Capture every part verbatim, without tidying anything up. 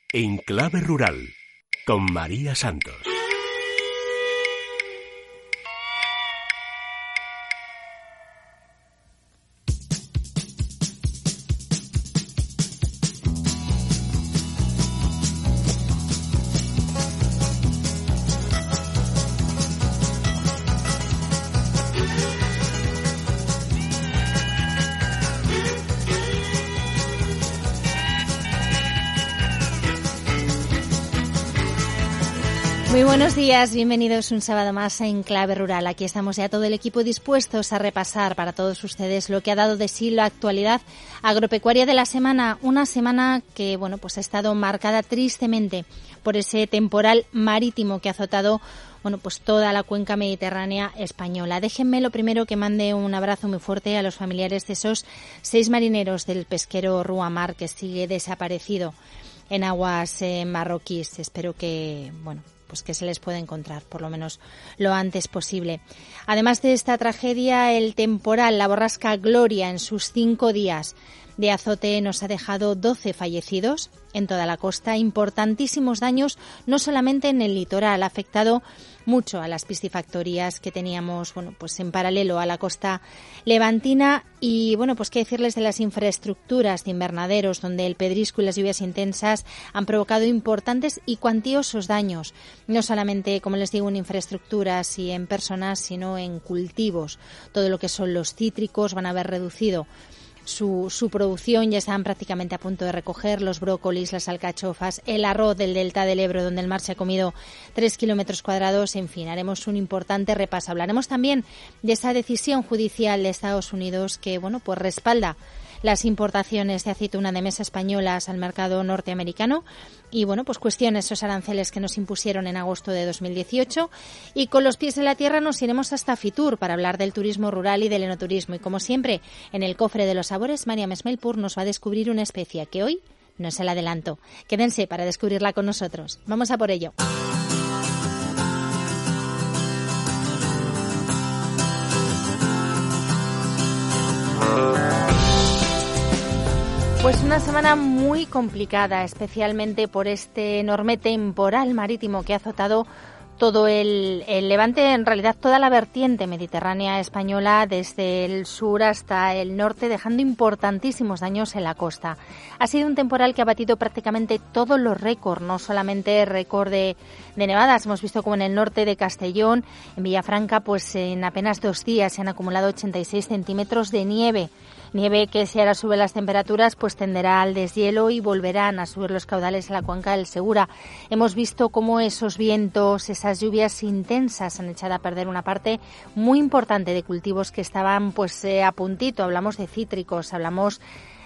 En Clave Rural, con María Santos. Muy buenos días, bienvenidos un sábado más en Clave Rural. Aquí estamos ya todo el equipo dispuestos a repasar para todos ustedes lo que ha dado de sí la actualidad agropecuaria de la semana. Una semana que, bueno, pues ha estado marcada tristemente por ese temporal marítimo que ha azotado, bueno, pues toda la cuenca mediterránea española. Déjenme lo primero que mande un abrazo muy fuerte a los familiares de esos seis marineros del pesquero Ruamar que sigue desaparecido en aguas eh, marroquíes. Espero que, bueno, pues que se les pueda encontrar, por lo menos lo antes posible. Además de esta tragedia, el temporal, la borrasca Gloria, en sus cinco días de azote nos ha dejado doce fallecidos en toda la costa, importantísimos daños, no solamente en el litoral, ha afectado mucho a las piscifactorías que teníamos, bueno, pues en paralelo a la costa levantina. Y bueno, pues qué decirles de las infraestructuras de invernaderos, donde el pedrisco y las lluvias intensas han provocado importantes y cuantiosos daños, no solamente, como les digo, en infraestructuras y en personas, sino en cultivos. Todo lo que son los cítricos van a haber reducido Su, su producción, ya están prácticamente a punto de recoger los brócolis, las alcachofas, el arroz del delta del Ebro, donde el mar se ha comido tres kilómetros cuadrados. En fin, haremos un importante repaso. Hablaremos también de esa decisión judicial de Estados Unidos que, bueno, pues respalda las importaciones de aceituna de mesa españolas al mercado norteamericano y, bueno, pues cuestiones esos aranceles que nos impusieron en agosto de dos mil dieciocho. Y con los pies en la tierra nos iremos hasta Fitur para hablar del turismo rural y del enoturismo. Y como siempre, en el cofre de los sabores, María Mesmelpur nos va a descubrir una especia que hoy no es el adelanto. Quédense para descubrirla con nosotros. Vamos a por ello. Pues una semana muy complicada, especialmente por este enorme temporal marítimo que ha azotado todo el, el Levante, en realidad toda la vertiente mediterránea española, desde el sur hasta el norte, dejando importantísimos daños en la costa. Ha sido un temporal que ha batido prácticamente todos los récords, no solamente récord de, de nevadas. Hemos visto como en el norte de Castellón, en Villafranca, pues en apenas dos días se han acumulado ochenta y seis centímetros de nieve. Nieve que, si ahora sube las temperaturas, pues tenderá al deshielo y volverán a subir los caudales en la cuenca del Segura. Hemos visto cómo esos vientos, esas lluvias intensas han echado a perder una parte muy importante de cultivos que estaban pues eh, a puntito. Hablamos de cítricos, hablamos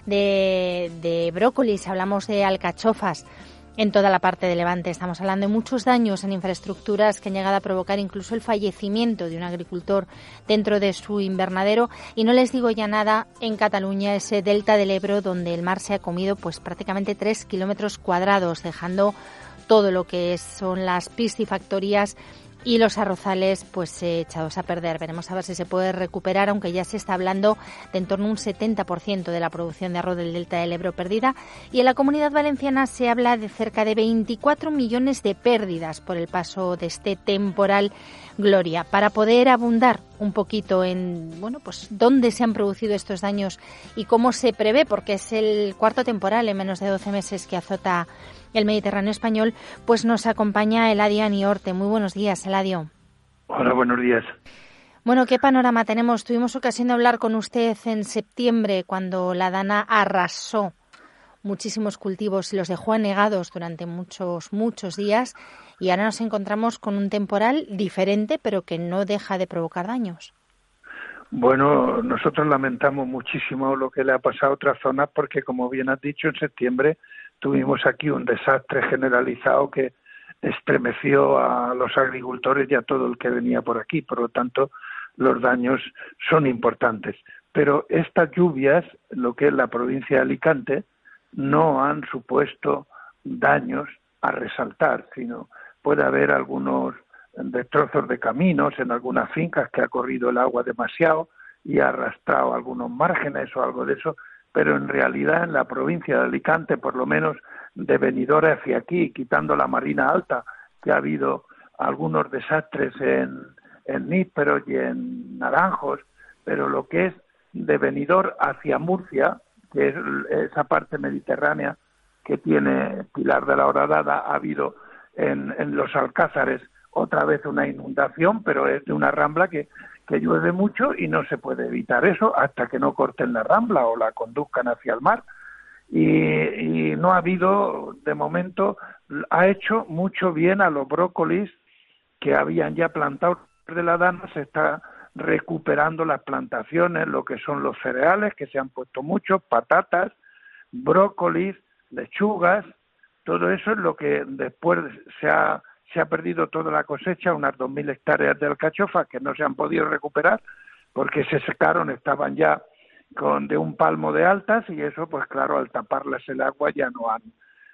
de, de brócolis, hablamos de alcachofas. En toda la parte de Levante estamos hablando de muchos daños en infraestructuras que han llegado a provocar incluso el fallecimiento de un agricultor dentro de su invernadero. Y no les digo ya nada en Cataluña, ese delta del Ebro, donde el mar se ha comido pues prácticamente tres kilómetros cuadrados, dejando todo lo que son las piscifactorías y los arrozales pues eh, echados a perder. Veremos a ver si se puede recuperar, aunque ya se está hablando de en torno a un setenta por ciento de la producción de arroz del delta del Ebro perdida. Y en la Comunidad Valenciana se habla de cerca de veinticuatro millones de pérdidas por el paso de este temporal Gloria. Para poder abundar un poquito en, bueno, pues dónde se han producido estos daños y cómo se prevé, porque es el cuarto temporal en menos de doce meses que azota el Mediterráneo español, pues nos acompaña Eladio Aniorte. Muy buenos días, Eladio. Hola, buenos días. Bueno, ¿qué panorama tenemos? Tuvimos ocasión de hablar con usted en septiembre, cuando la Dana arrasó muchísimos cultivos y los dejó anegados durante muchos, muchos días, y ahora nos encontramos con un temporal diferente, pero que no deja de provocar daños. Bueno, nosotros lamentamos muchísimo lo que le ha pasado a otras zonas, porque, como bien has dicho, en septiembre tuvimos aquí un desastre generalizado que estremeció a los agricultores y a todo el que venía por aquí. Por lo tanto, los daños son importantes. Pero estas lluvias, lo que es la provincia de Alicante, no han supuesto daños a resaltar, sino puede haber algunos destrozos de caminos en algunas fincas que ha corrido el agua demasiado y ha arrastrado algunos márgenes o algo de eso, pero en realidad en la provincia de Alicante por lo menos de Benidorm hacia aquí, quitando la Marina Alta, que ha habido algunos desastres en, en Nísperos y en Naranjos, pero lo que es de Benidorm hacia Murcia, que es esa parte mediterránea que tiene Pilar de la Horadada, ha habido en, en los Alcázares otra vez una inundación, pero es de una rambla que, que llueve mucho y no se puede evitar eso hasta que no corten la rambla o la conduzcan hacia el mar. Y, y no ha habido, de momento, ha hecho mucho bien a los brócolis que habían ya plantado de la Dana, se está recuperando las plantaciones, lo que son los cereales, que se han puesto muchos, patatas, brócolis, lechugas, todo eso es lo que después se ha, se ha perdido toda la cosecha, unas dos mil hectáreas de alcachofa que no se han podido recuperar porque se secaron, estaban ya con de un palmo de altas y eso, pues claro, al taparles el agua ya no han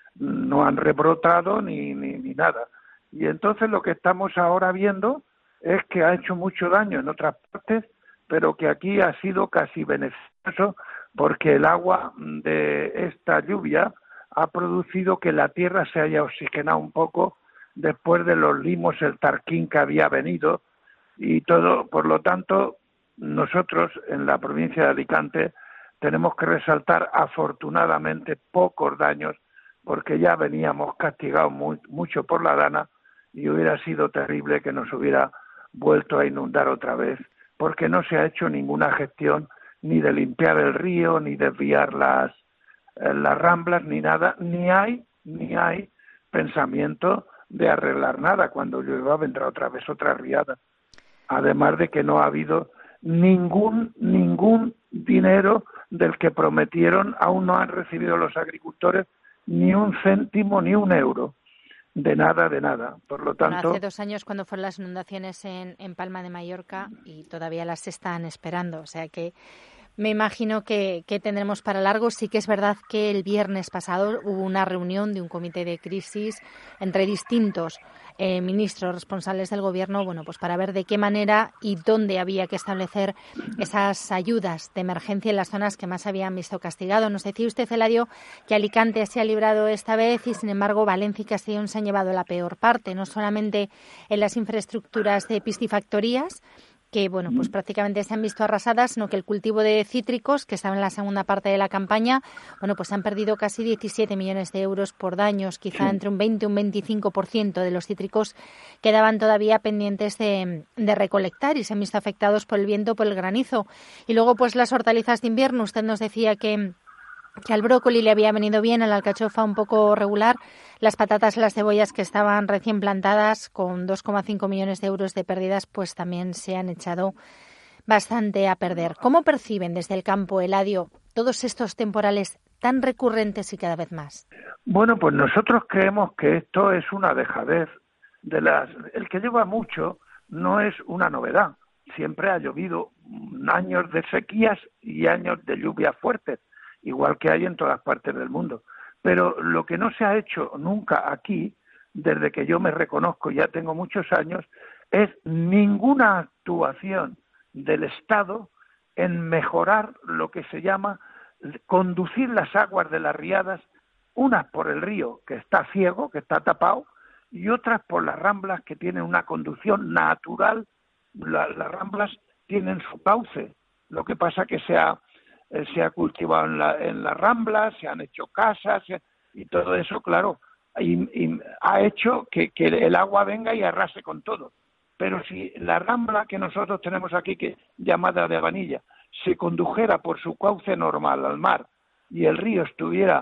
no han rebrotado ni, ni, ni nada. Y entonces lo que estamos ahora viendo es que ha hecho mucho daño en otras partes, pero que aquí ha sido casi beneficioso porque el agua de esta lluvia ha producido que la tierra se haya oxigenado un poco después de los limos, el tarquín que había venido y todo. Por lo tanto, nosotros en la provincia de Alicante tenemos que resaltar afortunadamente pocos daños porque ya veníamos castigados muy, mucho por la Dana y hubiera sido terrible que nos hubiera vuelto a inundar otra vez porque no se ha hecho ninguna gestión ni de limpiar el río, ni desviar las, eh, las ramblas, ni nada, ni hay, ni hay pensamiento de arreglar nada. Cuando llueva vendrá otra vez otra riada. Además de que no ha habido ningún, ningún dinero del que prometieron, aún no han recibido los agricultores ni un céntimo, ni un euro. De nada, de nada. Por lo tanto... Bueno, hace dos años cuando fueron las inundaciones en, en Palma de Mallorca y todavía las están esperando. O sea que me imagino que, que tendremos para largo. Sí que es verdad que el viernes pasado hubo una reunión de un comité de crisis entre distintos eh, ministros responsables del gobierno, bueno, pues para ver de qué manera y dónde había que establecer esas ayudas de emergencia en las zonas que más habían visto castigado. Nos decía usted, Eladio, que Alicante se ha librado esta vez y, sin embargo, Valencia y Castellón se han llevado la peor parte, no solamente en las infraestructuras de piscifactorías, que bueno, pues prácticamente se han visto arrasadas, sino que el cultivo de cítricos, que estaba en la segunda parte de la campaña, bueno, pues han perdido casi diecisiete millones de euros por daños, quizá sí. Entre un veinte y un veinticinco por ciento de los cítricos quedaban todavía pendientes de, de recolectar y se han visto afectados por el viento, por el granizo. Y luego, pues las hortalizas de invierno, usted nos decía que que al brócoli le había venido bien, a la alcachofa un poco regular, las patatas y las cebollas que estaban recién plantadas con dos coma cinco millones de euros de pérdidas, pues también se han echado bastante a perder. ¿Cómo perciben desde el campo, Eladio, todos estos temporales tan recurrentes y cada vez más? Bueno, pues nosotros creemos que esto es una dejadez de las... El que lleva mucho no es una novedad. Siempre ha llovido años de sequías y años de lluvias fuertes, igual que hay en todas partes del mundo. Pero lo que no se ha hecho nunca aquí, desde que yo me reconozco, ya tengo muchos años, es ninguna actuación del Estado en mejorar lo que se llama conducir las aguas de las riadas, unas por el río, que está ciego, que está tapado, y otras por las ramblas, que tienen una conducción natural. La, las ramblas tienen su cauce, lo que pasa que se ha se ha cultivado en, la, en las ramblas, se han hecho casas se, y todo eso, claro, y, y ha hecho que, que el agua venga y arrase con todo. Pero si la rambla que nosotros tenemos aquí, que llamada de Habanilla, se condujera por su cauce normal al mar y el río estuviera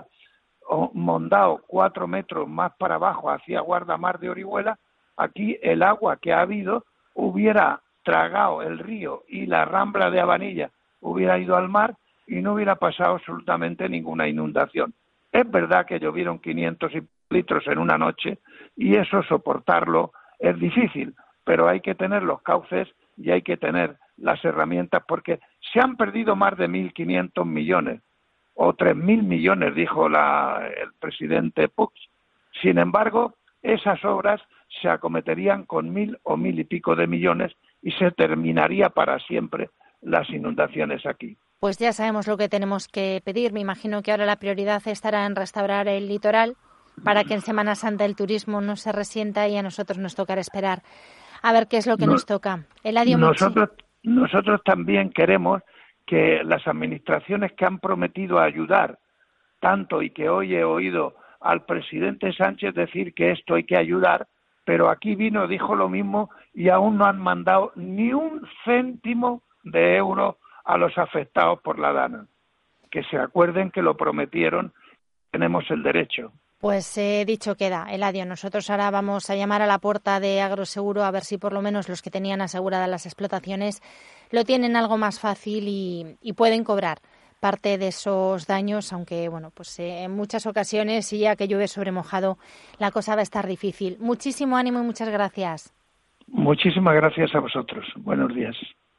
mondado cuatro metros más para abajo hacia Guardamar de Orihuela, aquí el agua que ha habido hubiera tragado el río y la rambla de Habanilla hubiera ido al mar y no hubiera pasado absolutamente ninguna inundación. Es verdad que llovieron quinientos litros en una noche y eso soportarlo es difícil, pero hay que tener los cauces y hay que tener las herramientas porque se han perdido más de mil quinientos millones o tres mil millones, dijo la, el presidente Puig. Sin embargo, esas obras se acometerían con mil o mil y pico de millones y se terminaría para siempre las inundaciones aquí. Pues ya sabemos lo que tenemos que pedir. Me imagino que ahora la prioridad estará en restaurar el litoral, para que en Semana Santa el turismo no se resienta y a nosotros nos tocará esperar a ver qué es lo que no, nos toca. Eladio, nosotros, nosotros también queremos que las administraciones que han prometido ayudar tanto y que hoy he oído al presidente Sánchez decir que esto hay que ayudar, pero aquí vino, dijo lo mismo y aún no han mandado ni un céntimo de euro a los afectados por la Dana. Que se acuerden que lo prometieron, tenemos el derecho. Pues eh, dicho queda, Eladio, nosotros ahora vamos a llamar a la puerta de Agroseguro a ver si por lo menos los que tenían aseguradas las explotaciones lo tienen algo más fácil y, y pueden cobrar parte de esos daños, aunque bueno, pues eh, en muchas ocasiones, y ya que llueve sobre mojado, la cosa va a estar difícil. Muchísimo ánimo y muchas gracias. Muchísimas gracias a vosotros. Buenos días.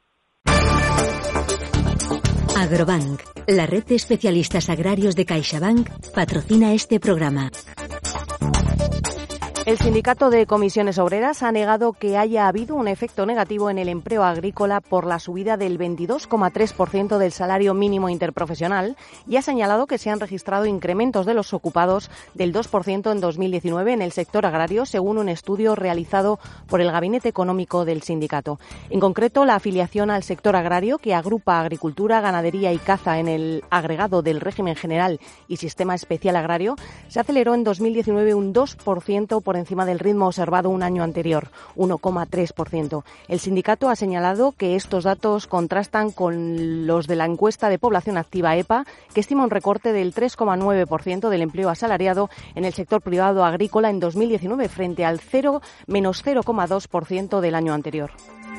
Agrobank, la red de especialistas agrarios de CaixaBank, patrocina este programa. El Sindicato de Comisiones Obreras ha negado que haya habido un efecto negativo en el empleo agrícola por la subida del veintidós coma tres por ciento del salario mínimo interprofesional y ha señalado que se han registrado incrementos de los ocupados del dos por ciento en dos mil diecinueve en el sector agrario, según un estudio realizado por el Gabinete Económico del sindicato. En concreto, la afiliación al sector agrario, que agrupa agricultura, ganadería y caza en el agregado del régimen general y sistema especial agrario, se aceleró en dos mil diecinueve un dos por ciento por encima del ritmo observado un año anterior, uno coma tres por ciento. El sindicato ha señalado que estos datos contrastan con los de la encuesta de población activa E P A, que estima un recorte del tres coma nueve por ciento del empleo asalariado en el sector privado agrícola en dos mil diecinueve frente al cero menos cero coma dos por ciento del año anterior.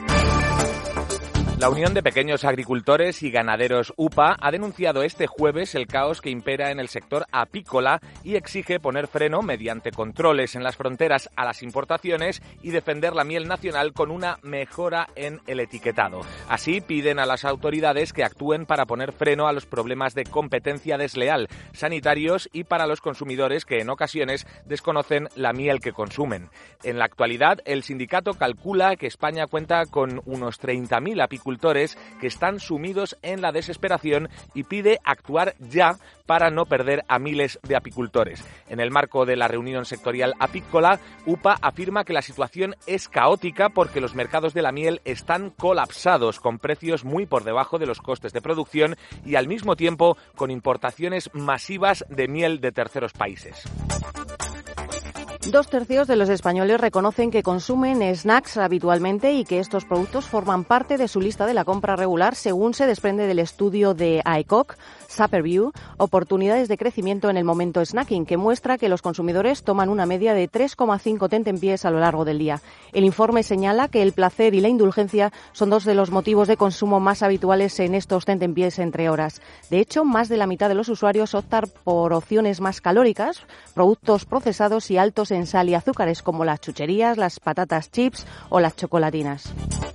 La Unión de Pequeños Agricultores y Ganaderos U P A ha denunciado este jueves el caos que impera en el sector apícola y exige poner freno mediante controles en las fronteras a las importaciones y defender la miel nacional con una mejora en el etiquetado. Así piden a las autoridades que actúen para poner freno a los problemas de competencia desleal, sanitarios y para los consumidores que en ocasiones desconocen la miel que consumen. En la actualidad, el sindicato calcula que España cuenta con unos treinta mil apicultores que están sumidos en la desesperación y pide actuar ya para no perder a miles de apicultores. En el marco de la reunión sectorial apícola, U P A afirma que la situación es caótica porque los mercados de la miel están colapsados, con precios muy por debajo de los costes de producción y al mismo tiempo con importaciones masivas de miel de terceros países. Dos tercios de los españoles reconocen que consumen snacks habitualmente y que estos productos forman parte de su lista de la compra regular, según se desprende del estudio de A E C O C, Superview, Oportunidades de Crecimiento en el Momento Snacking, que muestra que los consumidores toman una media de tres coma cinco tentempiés a lo largo del día. El informe señala que el placer y la indulgencia son dos de los motivos de consumo más habituales en estos tentempiés entre horas. De hecho, más de la mitad de los usuarios optan por opciones más calóricas, productos procesados y altos en sal y azúcares como las chucherías, las patatas chips o las chocolatinas.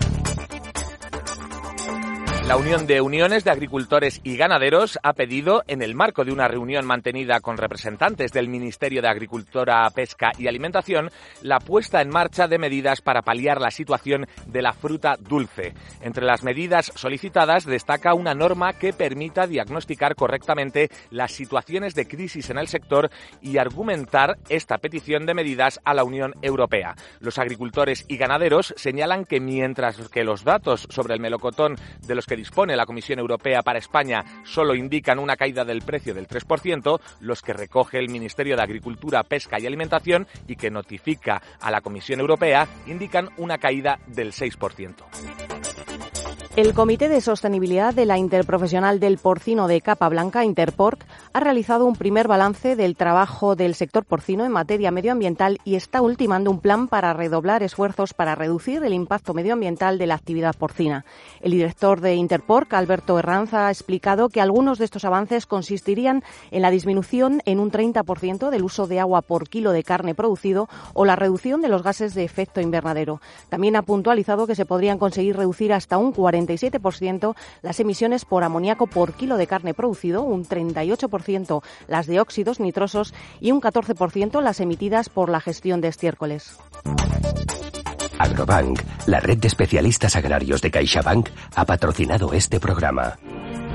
La Unión de Uniones de Agricultores y Ganaderos ha pedido, en el marco de una reunión mantenida con representantes del Ministerio de Agricultura, Pesca y Alimentación, la puesta en marcha de medidas para paliar la situación de la fruta dulce. Entre las medidas solicitadas destaca una norma que permita diagnosticar correctamente las situaciones de crisis en el sector y argumentar esta petición de medidas a la Unión Europea. Los agricultores y ganaderos señalan que mientras que los datos sobre el melocotón de los que dispone la Comisión Europea para España solo indican una caída del precio del tres por ciento, los que recoge el Ministerio de Agricultura, Pesca y Alimentación y que notifica a la Comisión Europea indican una caída del seis por ciento. El Comité de Sostenibilidad de la Interprofesional del Porcino de Capa Blanca, Interporc, ha realizado un primer balance del trabajo del sector porcino en materia medioambiental y está ultimando un plan para redoblar esfuerzos para reducir el impacto medioambiental de la actividad porcina. El director de Interporc, Alberto Herranza, ha explicado que algunos de estos avances consistirían en la disminución en un treinta por ciento del uso de agua por kilo de carne producido o la reducción de los gases de efecto invernadero. También ha puntualizado que se podrían conseguir reducir hasta un cuarenta y siete por ciento las emisiones por amoníaco por kilo de carne producido, un treinta y ocho por ciento las de óxidos nitrosos y un catorce por ciento las emitidas por la gestión de estiércoles. Agrobank, la red de especialistas agrarios de CaixaBank, ha patrocinado este programa.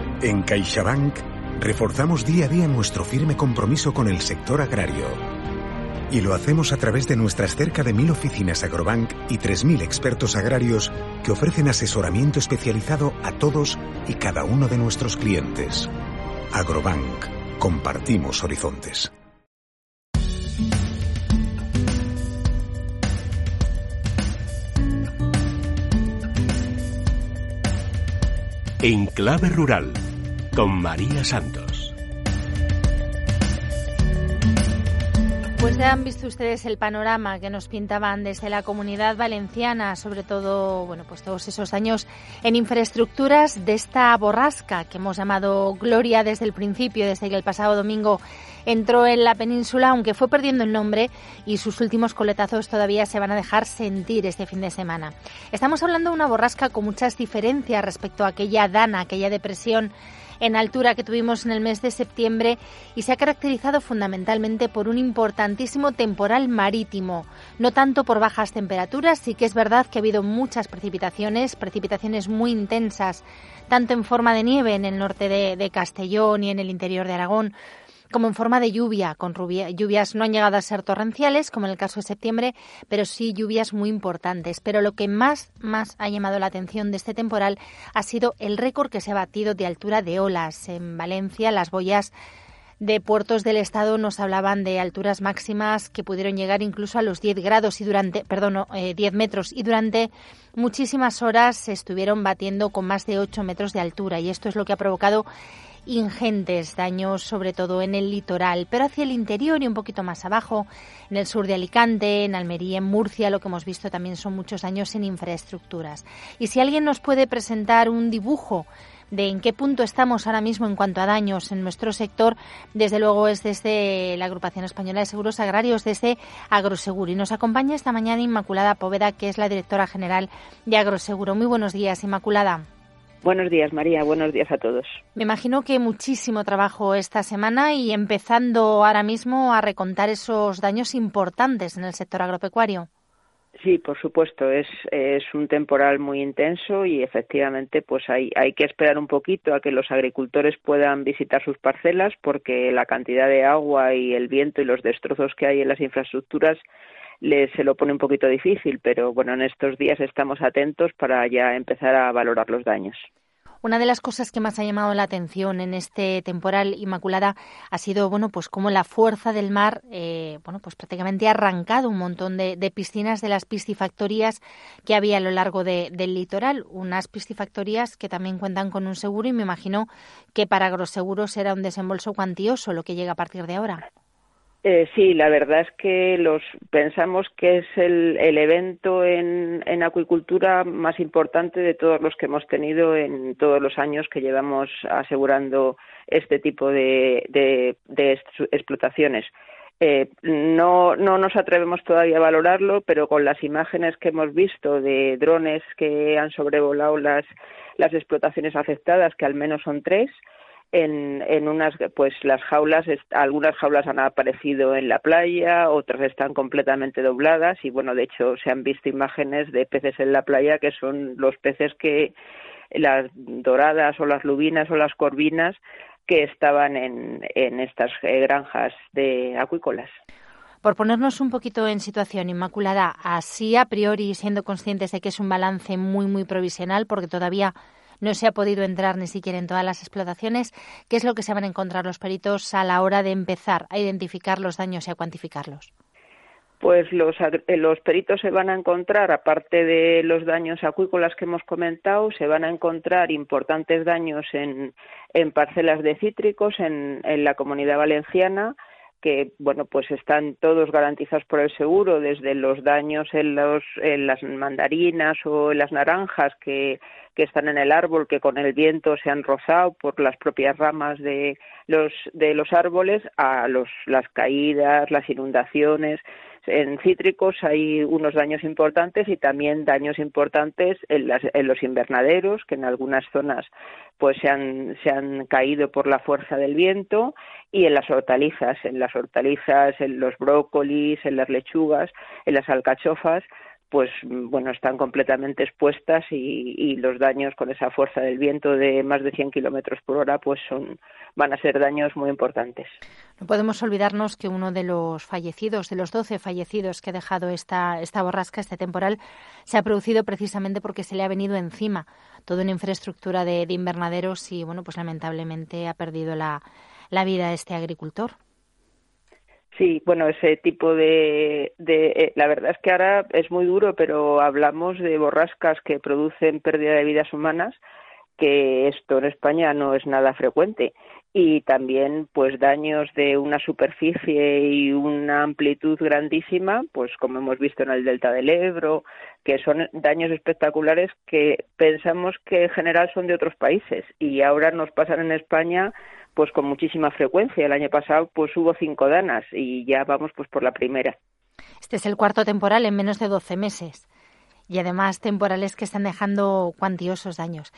En CaixaBank reforzamos día a día nuestro firme compromiso con el sector agrario, Y lo hacemos a través de nuestras cerca de mil oficinas Agrobank y tres mil expertos agrarios que ofrecen asesoramiento especializado a todos y cada uno de nuestros clientes. Agrobank. Compartimos horizontes. En Clave Rural, con María Santos. Pues ya han visto ustedes el panorama que nos pintaban desde la Comunidad Valenciana, sobre todo, bueno, pues todos esos daños en infraestructuras de esta borrasca que hemos llamado Gloria desde el principio, desde que el pasado domingo entró en la península, aunque fue perdiendo el nombre y sus últimos coletazos todavía se van a dejar sentir este fin de semana. Estamos hablando de una borrasca con muchas diferencias respecto a aquella Dana, aquella depresión en altura que tuvimos en el mes de septiembre, y se ha caracterizado fundamentalmente por un importantísimo temporal marítimo, no tanto por bajas temperaturas. Sí que es verdad que ha habido muchas precipitaciones, precipitaciones muy intensas, tanto en forma de nieve en el norte de, de Castellón y en el interior de Aragón, como en forma de lluvia, con rubia, lluvias no han llegado a ser torrenciales, como en el caso de septiembre, pero sí lluvias muy importantes. Pero lo que más, más ha llamado la atención de este temporal ha sido el récord que se ha batido de altura de olas. En Valencia, las boyas de puertos del estado nos hablaban de alturas máximas que pudieron llegar incluso a los diez grados y durante, perdón, eh, diez metros, y durante muchísimas horas se estuvieron batiendo con más de ocho metros de altura, y esto es lo que ha provocado ingentes daños, sobre todo en el litoral, pero hacia el interior y un poquito más abajo, en el sur de Alicante, en Almería, en Murcia, lo que hemos visto también son muchos daños en infraestructuras. Y si alguien nos puede presentar un dibujo de en qué punto estamos ahora mismo en cuanto a daños en nuestro sector, desde luego es desde la Agrupación Española de Seguros Agrarios, desde Agroseguro. Y nos acompaña esta mañana Inmaculada Póveda, que es la directora general de Agroseguro. Muy buenos días, Inmaculada. Buenos días, María. Buenos días a todos. Me imagino que muchísimo trabajo esta semana y empezando ahora mismo a recontar esos daños importantes en el sector agropecuario. Sí, por supuesto. Es, es un temporal muy intenso y efectivamente pues hay, hay que esperar un poquito a que los agricultores puedan visitar sus parcelas, porque la cantidad de agua y el viento y los destrozos que hay en las infraestructuras les, se lo pone un poquito difícil, pero bueno, en estos días estamos atentos para ya empezar a valorar los daños. Una de las cosas que más ha llamado la atención en este temporal, Inmaculada, ha sido, bueno, pues cómo la fuerza del mar, eh, bueno, pues prácticamente ha arrancado un montón de, de piscinas de las piscifactorías que había a lo largo de, del litoral. Unas piscifactorías que también cuentan con un seguro, y me imagino que para Agroseguro será un desembolso cuantioso lo que llega a partir de ahora. Eh, sí, la verdad es que los pensamos que es el, el evento en, en acuicultura más importante de todos los que hemos tenido en todos los años que llevamos asegurando este tipo de, de, de explotaciones. Eh, no, no nos atrevemos todavía a valorarlo, pero con las imágenes que hemos visto de drones que han sobrevolado las, las explotaciones afectadas, que al menos son tres, En, en unas, pues las jaulas, algunas jaulas han aparecido en la playa, otras están completamente dobladas y bueno, de hecho se han visto imágenes de peces en la playa que son los peces que, las doradas o las lubinas o las corvinas que estaban en, en estas granjas de acuícolas. Por ponernos un poquito en situación, Inmaculada, así a priori, siendo conscientes de que es un balance muy, muy provisional, porque todavía no se ha podido entrar ni siquiera en todas las explotaciones, ¿qué es lo que se van a encontrar los peritos a la hora de empezar a identificar los daños y a cuantificarlos? Pues los, los peritos se van a encontrar, aparte de los daños acuícolas que hemos comentado, se van a encontrar importantes daños en, en parcelas de cítricos en, en la Comunidad Valenciana, que bueno, pues están todos garantizados por el seguro, desde los daños en los en las mandarinas o en las naranjas que, que están en el árbol, que con el viento se han rozado por las propias ramas de los de los árboles, a los las caídas, las inundaciones. En cítricos hay unos daños importantes y también daños importantes en, las, en los invernaderos, que en algunas zonas pues se han, se han caído por la fuerza del viento, y en las hortalizas, en las hortalizas, en los brócolis, en las lechugas, en las alcachofas, pues bueno, están completamente expuestas y, y los daños con esa fuerza del viento de más de cien kilómetros por hora pues son van a ser daños muy importantes. No podemos olvidarnos que uno de los fallecidos, de los doce fallecidos que ha dejado esta, esta borrasca, este temporal, se ha producido precisamente porque se le ha venido encima toda una infraestructura de, de invernaderos y bueno, pues lamentablemente ha perdido la, la vida este agricultor. Sí, bueno, ese tipo de, de eh, la verdad es que ahora es muy duro, pero hablamos de borrascas que producen pérdida de vidas humanas, que esto en España no es nada frecuente, y también pues daños de una superficie y una amplitud grandísima, pues como hemos visto en el delta del Ebro, que son daños espectaculares que pensamos que en general son de otros países y ahora nos pasan en España pues con muchísima frecuencia. El año pasado pues hubo cinco danas y ya vamos pues por la primera. Este es el cuarto temporal en menos de doce meses y además temporales que están dejando cuantiosos daños.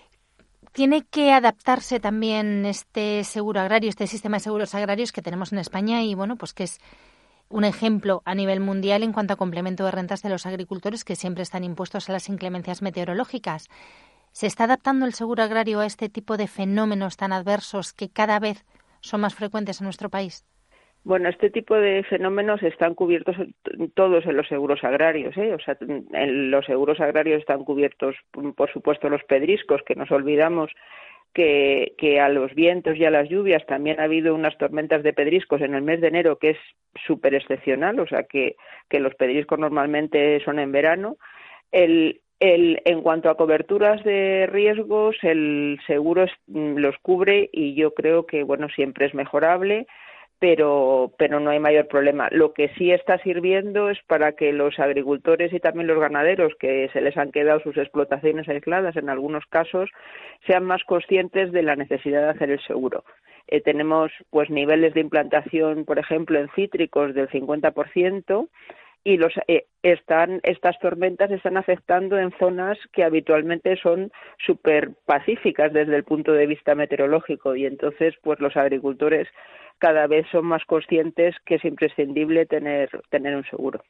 Tiene que adaptarse también este seguro agrario, este sistema de seguros agrarios que tenemos en España y bueno, pues que es un ejemplo a nivel mundial en cuanto a complemento de rentas de los agricultores que siempre están impuestos a las inclemencias meteorológicas. ¿Se está adaptando el seguro agrario a este tipo de fenómenos tan adversos que cada vez son más frecuentes en nuestro país? Bueno, este tipo de fenómenos están cubiertos todos en los seguros agrarios, ¿eh? O sea, en los seguros agrarios están cubiertos, por supuesto, los pedriscos, que nos olvidamos que, que a los vientos y a las lluvias también ha habido unas tormentas de pedriscos en el mes de enero, que es súper excepcional, o sea, que, que los pedriscos normalmente son en verano. El El, en cuanto a coberturas de riesgos, el seguro es, los cubre y yo creo que bueno siempre es mejorable, pero pero no hay mayor problema. Lo que sí está sirviendo es para que los agricultores y también los ganaderos que se les han quedado sus explotaciones aisladas en algunos casos sean más conscientes de la necesidad de hacer el seguro. Eh, tenemos pues niveles de implantación, por ejemplo, en cítricos del cincuenta por ciento. Y los eh, están estas tormentas están afectando en zonas que habitualmente son súper pacíficas desde el punto de vista meteorológico y entonces pues los agricultores cada vez son más conscientes que es imprescindible tener tener un seguro.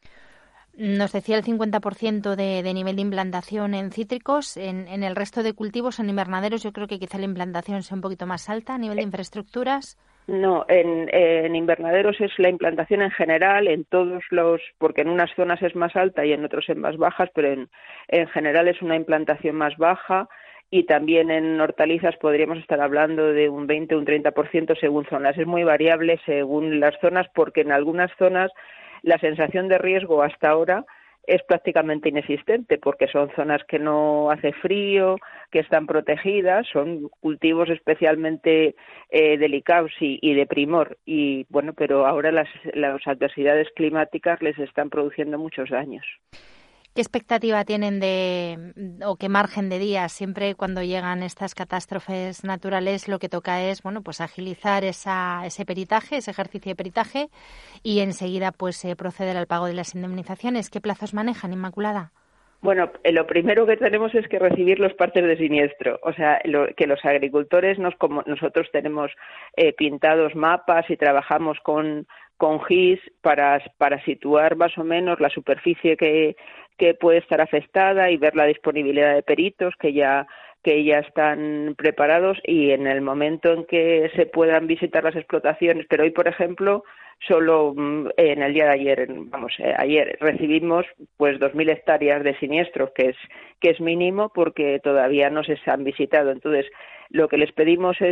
Nos decía el cincuenta por ciento de, de nivel de implantación en cítricos. En, en el resto de cultivos, en invernaderos, yo creo que quizá la implantación sea un poquito más alta a nivel de infraestructuras. No, en, en invernaderos es la implantación en general, en todos los, porque en unas zonas es más alta y en otros es más bajas, pero en, en general es una implantación más baja y también en hortalizas podríamos estar hablando de un veinte o un treinta por ciento según zonas. Es muy variable según las zonas porque en algunas zonas la sensación de riesgo hasta ahora es prácticamente inexistente porque son zonas que no hace frío, que están protegidas, son cultivos especialmente eh, delicados y, y de primor y bueno, pero ahora las, las adversidades climáticas les están produciendo muchos daños. ¿Qué expectativa tienen de o qué margen de días? Siempre cuando llegan estas catástrofes naturales lo que toca es bueno pues agilizar esa, ese peritaje, ese ejercicio de peritaje y enseguida pues eh, proceder al pago de las indemnizaciones. ¿Qué plazos manejan, Inmaculada? Bueno, eh, lo primero que tenemos es que recibir los partes de siniestro, o sea, lo, que los agricultores, nos, como nosotros tenemos eh, pintados mapas y trabajamos con, con G I S para, para situar más o menos la superficie que, que puede estar afectada y ver la disponibilidad de peritos que ya que ya están preparados y en el momento en que se puedan visitar las explotaciones, pero hoy, por ejemplo, solo en el día de ayer, vamos, eh, ayer recibimos pues dos mil hectáreas de siniestros, que es que es mínimo porque todavía no se han visitado. Entonces, lo que les pedimos es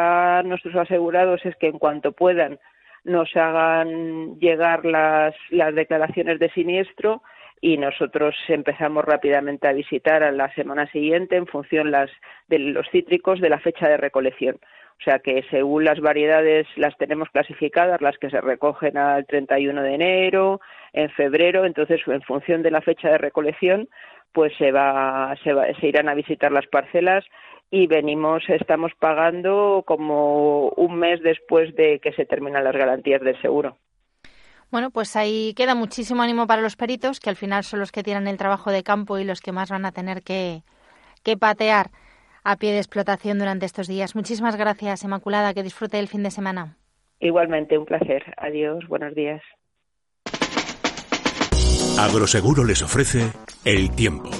a nuestros asegurados es que en cuanto puedan nos hagan llegar las las declaraciones de siniestro y nosotros empezamos rápidamente a visitar a la semana siguiente en función las de los cítricos de la fecha de recolección. O sea que según las variedades las tenemos clasificadas, las que se recogen al treinta y uno de enero, en febrero, entonces en función de la fecha de recolección pues se va se, va, se irán a visitar las parcelas y venimos, estamos pagando como un mes después de que se terminan las garantías del seguro. Bueno, pues ahí queda muchísimo ánimo para los peritos, que al final son los que tienen el trabajo de campo y los que más van a tener que, que patear a pie de explotación durante estos días. Muchísimas gracias, Inmaculada, que disfrute el fin de semana. Igualmente, un placer. Adiós, buenos días. Agroseguro les ofrece el tiempo.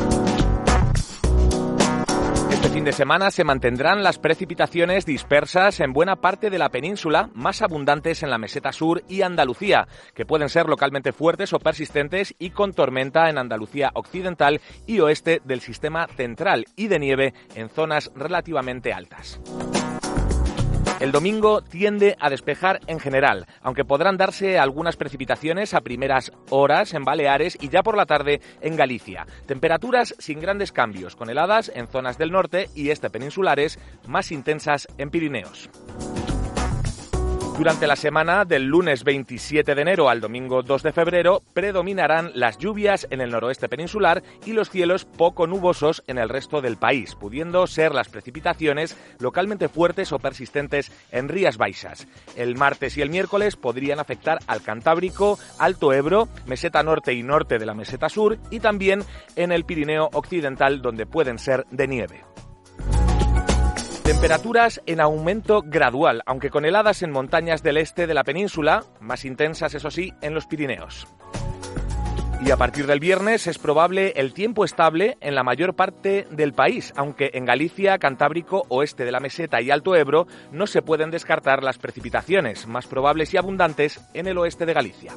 Este fin de semana se mantendrán las precipitaciones dispersas en buena parte de la península, más abundantes en la meseta sur y Andalucía, que pueden ser localmente fuertes o persistentes y con tormenta en Andalucía occidental y oeste del sistema central y de nieve en zonas relativamente altas. El domingo tiende a despejar en general, aunque podrán darse algunas precipitaciones a primeras horas en Baleares y ya por la tarde en Galicia. Temperaturas sin grandes cambios, con heladas en zonas del norte y este peninsulares, más intensas en Pirineos. Durante la semana del lunes veintisiete de enero al domingo dos de febrero predominarán las lluvias en el noroeste peninsular y los cielos poco nubosos en el resto del país, pudiendo ser las precipitaciones localmente fuertes o persistentes en Rías Baixas. El martes y el miércoles podrían afectar al Cantábrico, Alto Ebro, meseta norte y norte de la meseta sur y también en el Pirineo occidental, donde pueden ser de nieve. Temperaturas en aumento gradual, aunque con heladas en montañas del este de la península, más intensas eso sí en los Pirineos. Y a partir del viernes es probable el tiempo estable en la mayor parte del país, aunque en Galicia, Cantábrico, oeste de la meseta y Alto Ebro no se pueden descartar las precipitaciones, más probables y abundantes en el oeste de Galicia.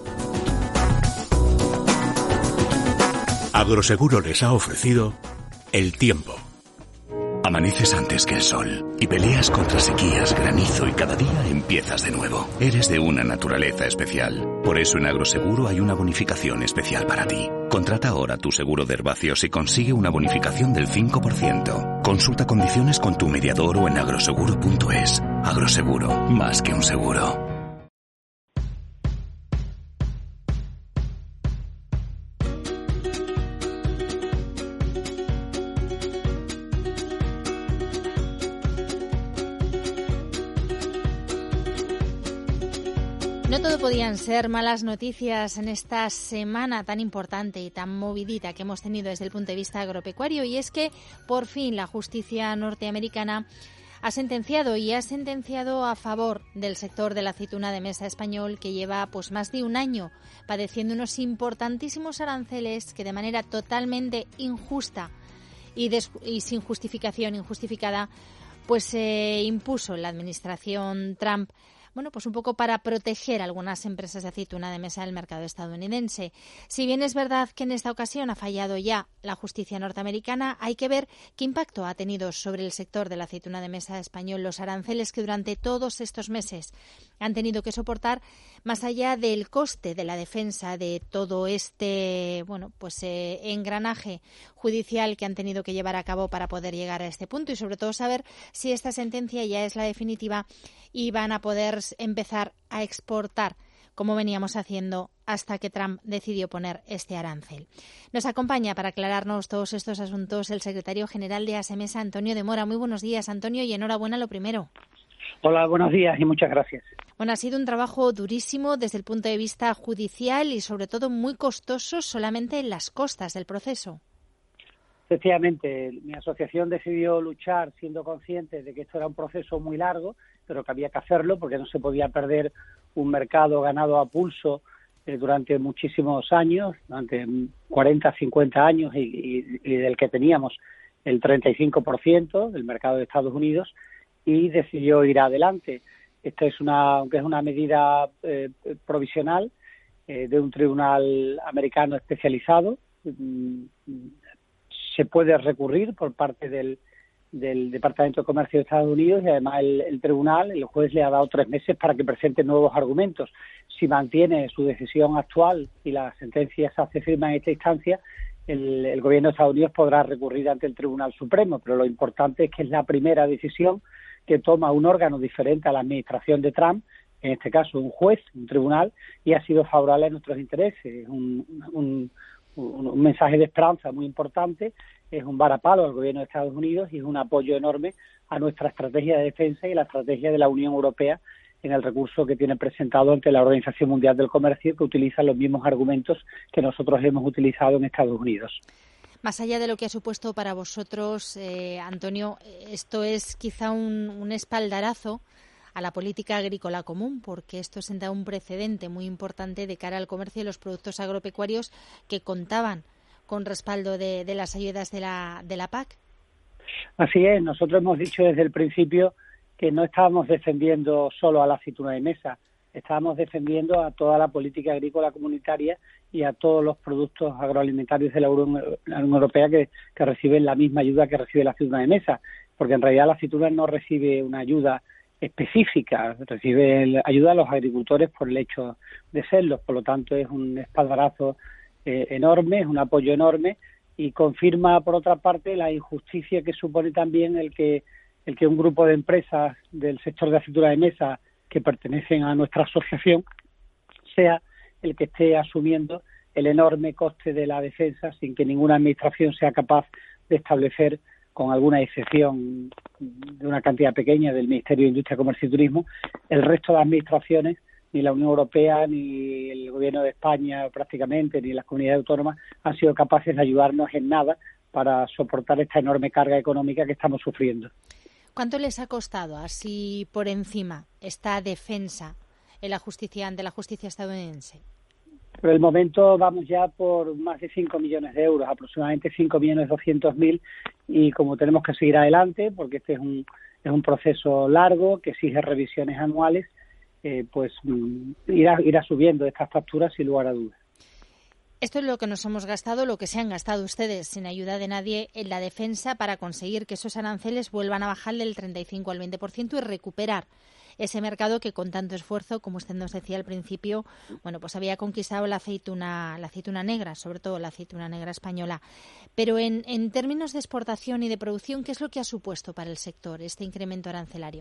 Agroseguro les ha ofrecido el tiempo. Amaneces antes que el sol y peleas contra sequías, granizo y cada día empiezas de nuevo. Eres de una naturaleza especial. Por eso en Agroseguro hay una bonificación especial para ti. Contrata ahora tu seguro de herbáceos y consigue una bonificación del cinco por ciento. Consulta condiciones con tu mediador o en agroseguro punto es. Agroseguro, más que un seguro. No todo podían ser malas noticias en esta semana tan importante y tan movidita que hemos tenido desde el punto de vista agropecuario, y es que por fin la justicia norteamericana ha sentenciado y ha sentenciado a favor del sector de la aceituna de mesa español, que lleva pues más de un año padeciendo unos importantísimos aranceles que de manera totalmente injusta y, des- y sin justificación injustificada pues se eh, impuso la administración Trump. Bueno, pues un poco para proteger a algunas empresas de aceituna de mesa del mercado estadounidense. Si bien es verdad que en esta ocasión ha fallado ya la justicia norteamericana, hay que ver qué impacto ha tenido sobre el sector de la aceituna de mesa español los aranceles que durante todos estos meses han tenido que soportar, más allá del coste de la defensa de todo este, bueno, pues eh, engranaje judicial que han tenido que llevar a cabo para poder llegar a este punto, y sobre todo saber si esta sentencia ya es la definitiva y van a poder empezar a exportar como veníamos haciendo hasta que Trump decidió poner este arancel. Nos acompaña para aclararnos todos estos asuntos el secretario general de ASEMESA, Antonio de Mora. Muy buenos días, Antonio, y enhorabuena lo primero. Hola, buenos días y muchas gracias. Bueno, ha sido un trabajo durísimo desde el punto de vista judicial y sobre todo muy costoso solamente en las costas del proceso. Efectivamente, mi asociación decidió luchar siendo consciente de que esto era un proceso muy largo, pero que había que hacerlo porque no se podía perder un mercado ganado a pulso eh, durante muchísimos años, durante cuarenta, cincuenta años y, y, y del que teníamos el treinta y cinco por ciento del mercado de Estados Unidos, y decidió ir adelante. Esta es una, aunque es una medida eh, provisional eh, de un tribunal americano especializado, se puede recurrir por parte del, del Departamento de Comercio de Estados Unidos, y además el, el tribunal, el juez le ha dado tres meses para que presente nuevos argumentos. Si mantiene su decisión actual y la sentencia se hace firme en esta instancia, el, el gobierno de Estados Unidos podrá recurrir ante el Tribunal Supremo, pero lo importante es que es la primera decisión que toma un órgano diferente a la administración de Trump, en este caso un juez, un tribunal, y ha sido favorable a nuestros intereses. Un, un, un, un mensaje de esperanza muy importante, es un varapalo al gobierno de Estados Unidos y es un apoyo enorme a nuestra estrategia de defensa y la estrategia de la Unión Europea en el recurso que tiene presentado ante la Organización Mundial del Comercio, que utiliza los mismos argumentos que nosotros hemos utilizado en Estados Unidos. Más allá de lo que ha supuesto para vosotros, eh, Antonio, esto es quizá un, un espaldarazo a la política agrícola común, porque esto senta un precedente muy importante de cara al comercio de los productos agropecuarios que contaban con respaldo de, de las ayudas de la, de la P A C. Así es, nosotros hemos dicho desde el principio que no estábamos defendiendo solo a la aceituna de mesa, estábamos defendiendo a toda la política agrícola comunitaria y a todos los productos agroalimentarios de la Unión Europea que, que reciben la misma ayuda que recibe la aceituna de mesa, porque en realidad la aceituna no recibe una ayuda específica, recibe ayuda a los agricultores por el hecho de serlo, por lo tanto es un espaldarazo eh, enorme, es un apoyo enorme y confirma por otra parte la injusticia que supone también el que el que un grupo de empresas del sector de aceituna de mesa que pertenecen a nuestra asociación sea el que esté asumiendo el enorme coste de la defensa sin que ninguna administración sea capaz de establecer, con alguna excepción de una cantidad pequeña del Ministerio de Industria, Comercio y Turismo, el resto de administraciones, ni la Unión Europea, ni el Gobierno de España prácticamente, ni las comunidades autónomas han sido capaces de ayudarnos en nada para soportar esta enorme carga económica que estamos sufriendo. ¿Cuánto les ha costado, así por encima, esta defensa en la justicia ante la justicia estadounidense? Por el momento vamos ya por más de cinco millones de euros, aproximadamente cinco millones doscientos mil, y como tenemos que seguir adelante, porque este es un, es un proceso largo que exige revisiones anuales, eh, pues irá, irá subiendo estas facturas sin lugar a dudas. Esto es lo que nos hemos gastado, lo que se han gastado ustedes, sin ayuda de nadie, en la defensa para conseguir que esos aranceles vuelvan a bajar del treinta y cinco al veinte por ciento y recuperar ese mercado que con tanto esfuerzo, como usted nos decía al principio, bueno, pues había conquistado la aceituna, la aceituna negra, sobre todo la aceituna negra española. Pero en, en términos de exportación y de producción, ¿qué es lo que ha supuesto para el sector este incremento arancelario?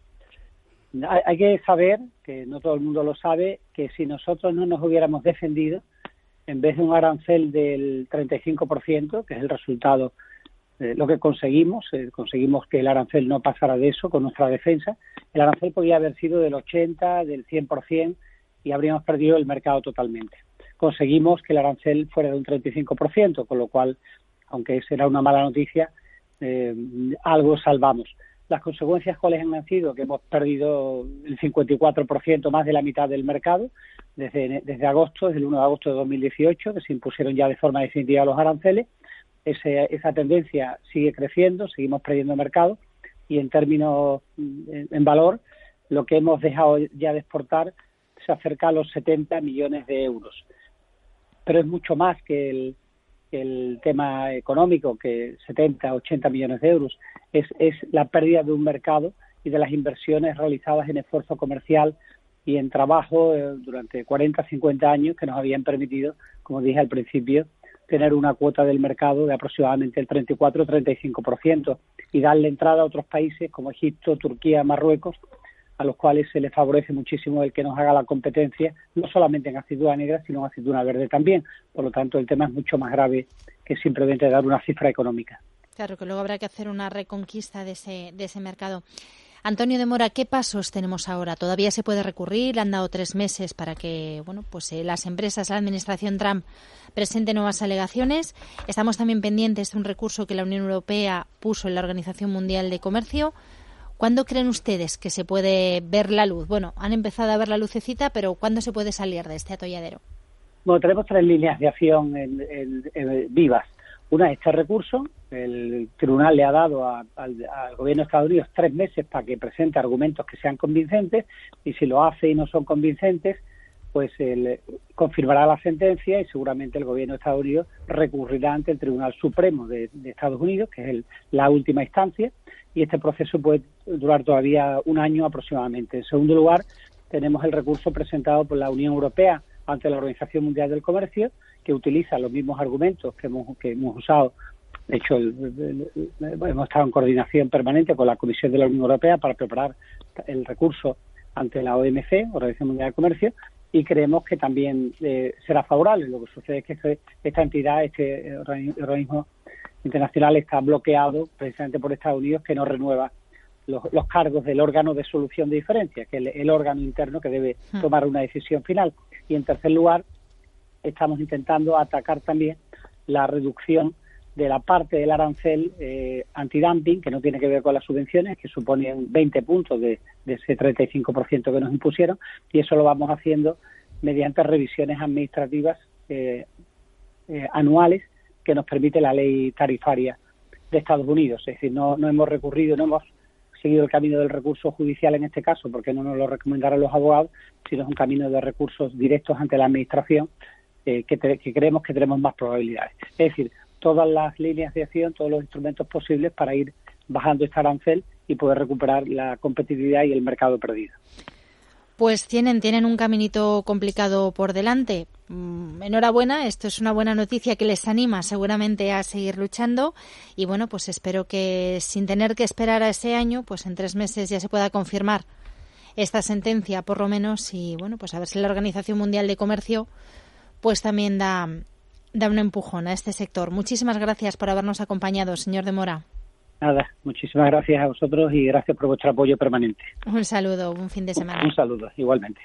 Hay, hay que saber, que no todo el mundo lo sabe, que si nosotros no nos hubiéramos defendido, en vez de un arancel del treinta y cinco por ciento, que es el resultado, eh, lo que conseguimos, eh, conseguimos que el arancel no pasara de eso con nuestra defensa, el arancel podía haber sido del ochenta, del cien por ciento y habríamos perdido el mercado totalmente. Conseguimos que el arancel fuera de un treinta y cinco por ciento, con lo cual, aunque será una mala noticia, eh, algo salvamos. Las consecuencias, ¿cuáles han sido? Que hemos perdido el cincuenta y cuatro por ciento, más de la mitad del mercado, desde, desde agosto, desde el uno de agosto de dos mil dieciocho, que se impusieron ya de forma definitiva los aranceles. Ese, esa tendencia sigue creciendo, seguimos perdiendo mercado, y en términos, en, en valor, lo que hemos dejado ya de exportar se acerca a los setenta millones de euros. Pero es mucho más que el, que el tema económico, que setenta, ochenta millones de euros. Es, es la pérdida de un mercado y de las inversiones realizadas en esfuerzo comercial y en trabajo eh, durante cuarenta, cincuenta años que nos habían permitido, como dije al principio, tener una cuota del mercado de aproximadamente el treinta y cuatro, treinta y cinco por ciento y darle entrada a otros países como Egipto, Turquía, Marruecos, a los cuales se les favorece muchísimo el que nos haga la competencia, no solamente en aceituna negra, sino en aceituna verde también. Por lo tanto, el tema es mucho más grave que simplemente dar una cifra económica. Claro, que luego habrá que hacer una reconquista de ese, de ese mercado. Antonio de Mora, ¿qué pasos tenemos ahora? ¿Todavía se puede recurrir? Han dado tres meses para que, bueno, pues eh, las empresas, la administración Trump presente nuevas alegaciones. Estamos también pendientes de un recurso que la Unión Europea puso en la Organización Mundial de Comercio. ¿Cuándo creen ustedes que se puede ver la luz? Bueno, han empezado a ver la lucecita, pero ¿cuándo se puede salir de este atolladero? Bueno, tenemos tres líneas de acción en, en, en, vivas. Una es este recurso. El tribunal le ha dado a, al, al gobierno de Estados Unidos tres meses para que presente argumentos que sean convincentes, y si lo hace y no son convincentes, pues él confirmará la sentencia y seguramente el gobierno de Estados Unidos recurrirá ante el Tribunal Supremo de, de Estados Unidos, que es el, la última instancia, y este proceso puede durar todavía un año aproximadamente. En segundo lugar, tenemos el recurso presentado por la Unión Europea ante la Organización Mundial del Comercio, que utiliza los mismos argumentos que hemos, que hemos usado. De hecho, el, el, el, hemos estado en coordinación permanente con la Comisión de la Unión Europea para preparar el recurso ante la O M C, Organización Mundial del Comercio, y creemos que también eh, será favorable. Lo que sucede es que este, esta entidad, este organismo internacional, está bloqueado precisamente por Estados Unidos, que no renueva los, los cargos del órgano de solución de diferencias, que es el, el órgano interno que debe tomar una decisión final. Y en tercer lugar, estamos intentando atacar también la reducción de la parte del arancel eh, antidumping, que no tiene que ver con las subvenciones, que suponen veinte puntos de, de ese treinta y cinco por ciento que nos impusieron, y eso lo vamos haciendo mediante revisiones administrativas eh, eh, anuales que nos permite la ley tarifaria de Estados Unidos. Es decir, no, no hemos recurrido, no hemos seguido el camino del recurso judicial en este caso, porque no nos lo recomendaron los abogados, sino es un camino de recursos directos ante la Administración eh, que, te, que creemos que tenemos más probabilidades. Es decir, todas las líneas de acción, todos los instrumentos posibles para ir bajando este arancel y poder recuperar la competitividad y el mercado perdido. Pues tienen, tienen un caminito complicado por delante. Enhorabuena, esto es una buena noticia que les anima seguramente a seguir luchando y bueno, pues espero que sin tener que esperar a ese año, pues en tres meses ya se pueda confirmar esta sentencia por lo menos y bueno, pues a ver si la Organización Mundial de Comercio pues también da, da un empujón a este sector. Muchísimas gracias por habernos acompañado, señor de Mora. Nada, muchísimas gracias a vosotros y gracias por vuestro apoyo permanente. Un saludo, un fin de semana. Un, un saludo, igualmente.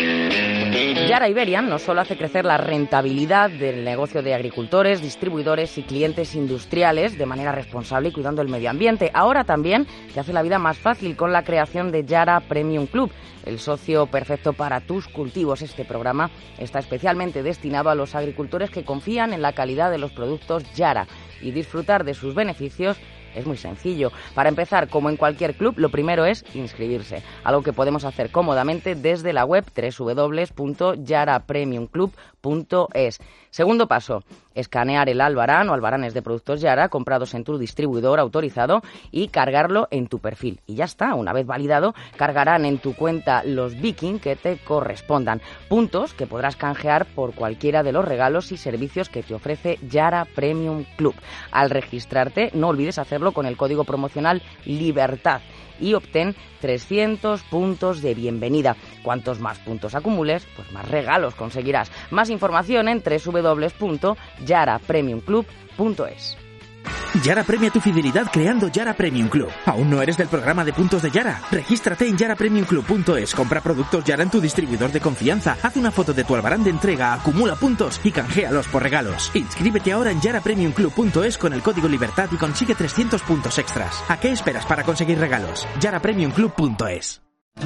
Yara Iberian no solo hace crecer la rentabilidad del negocio de agricultores, distribuidores y clientes industriales de manera responsable y cuidando el medio ambiente, ahora también te hace la vida más fácil con la creación de Yara Premium Club, el socio perfecto para tus cultivos. Este programa está especialmente destinado a los agricultores que confían en la calidad de los productos Yara y disfrutar de sus beneficios. Es muy sencillo. Para empezar, como en cualquier club, lo primero es inscribirse, algo que podemos hacer cómodamente desde la web doble u doble u doble u punto yara premium club punto es. Segundo paso, escanear el albarán o albaranes de productos Yara comprados en tu distribuidor autorizado y cargarlo en tu perfil. Y ya está, una vez validado, cargarán en tu cuenta los Viking que te correspondan, puntos que podrás canjear por cualquiera de los regalos y servicios que te ofrece Yara Premium Club. Al registrarte, no olvides hacerlo con el código promocional LIBERTAD y obtén trescientos puntos de bienvenida. Cuantos más puntos acumules, pues más regalos conseguirás. Más información en doble u doble u doble u punto yara premium club punto es. Yara premia tu fidelidad creando Yara Premium Club. ¿Aún no eres del programa de puntos de Yara? Regístrate en yara premium club punto es, compra productos Yara en tu distribuidor de confianza, haz una foto de tu albarán de entrega, acumula puntos y canjealos por regalos. Inscríbete ahora en yara premium club punto es con el código LIBERTAD y consigue trescientos puntos extras. ¿A qué esperas para conseguir regalos? yara premium club punto es.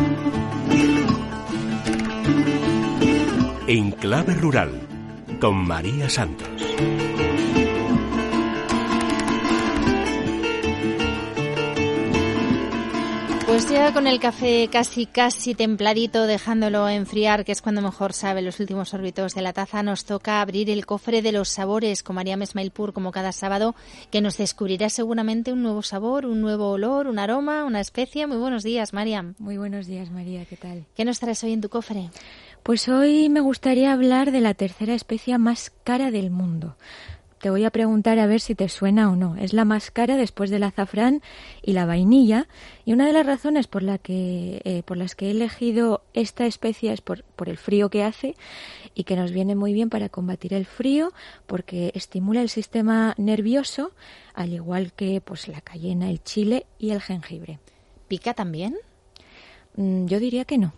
En Clave Rural, con María Santos. Pues ya con el café casi casi templadito, dejándolo enfriar, que es cuando mejor sabe los últimos sorbitos de la taza, nos toca abrir el cofre de los sabores con Mariam Esmailpur, como cada sábado, que nos descubrirá seguramente un nuevo sabor, un nuevo olor, un aroma, una especie. Muy buenos días, Mariam. Muy buenos días, María, ¿qué tal? ¿Qué nos traes hoy en tu cofre? Pues hoy me gustaría hablar de la tercera especia más cara del mundo. Te voy a preguntar a ver si te suena o no. Es la más cara después del azafrán y la vainilla, y una de las razones por la que eh, por las que he elegido esta especia es por, por el frío que hace y que nos viene muy bien para combatir el frío, porque estimula el sistema nervioso, al igual que pues la cayena, el chile y el jengibre. ¿Pica también? Mm, yo diría que no.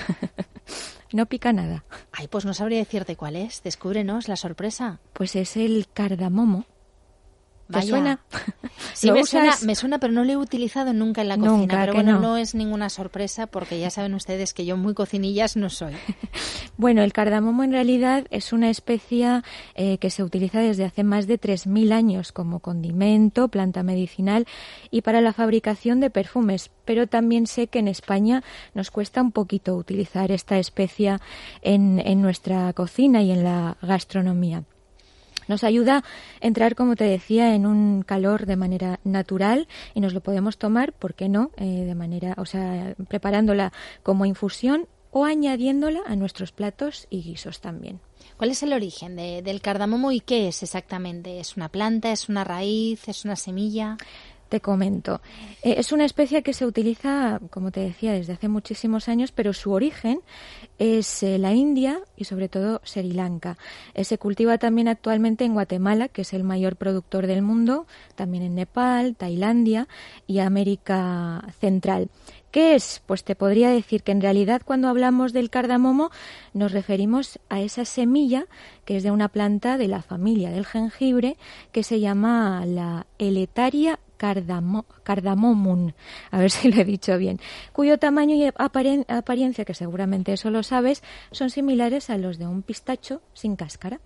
No pica nada. Ay, pues no sabría decirte cuál es. Descúbrenos la sorpresa. Pues es el cardamomo. ¿Te Vaya. suena? Sí, me suena, me suena, pero no lo he utilizado nunca en la cocina. Nunca, pero que bueno, no. no es ninguna sorpresa porque ya saben ustedes que yo muy cocinillas no soy. Bueno, el cardamomo en realidad es una especia eh, que se utiliza desde hace más de tres mil años como condimento, planta medicinal y para la fabricación de perfumes. Pero también sé que en España nos cuesta un poquito utilizar esta especia en, en nuestra cocina y en la gastronomía. Nos ayuda a entrar, como te decía, en un calor de manera natural y nos lo podemos tomar, ¿por qué no?, eh, de manera, o sea, preparándola como infusión o añadiéndola a nuestros platos y guisos también. ¿Cuál es el origen de, del cardamomo y qué es exactamente? ¿Es una planta, es una raíz, es una semilla? Te comento. Eh, es una especia que se utiliza, como te decía, desde hace muchísimos años, pero su origen es eh, la India y sobre todo Sri Lanka. Eh, se cultiva también actualmente en Guatemala, que es el mayor productor del mundo, también en Nepal, Tailandia y América Central. ¿Qué es? Pues te podría decir que en realidad cuando hablamos del cardamomo nos referimos a esa semilla que es de una planta de la familia del jengibre que se llama la Eletaria Cardamo, cardamomum, a ver si lo he dicho bien, cuyo tamaño y aparen, apariencia, que seguramente eso lo sabes, son similares a los de un pistacho sin cáscara.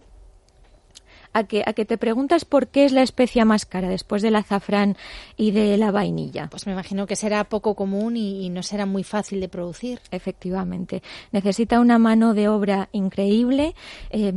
A que, a que te preguntas por qué es la especia más cara después del azafrán y de la vainilla. Pues me imagino que será poco común y, y no será muy fácil de producir. Efectivamente. Necesita una mano de obra increíble. Eh,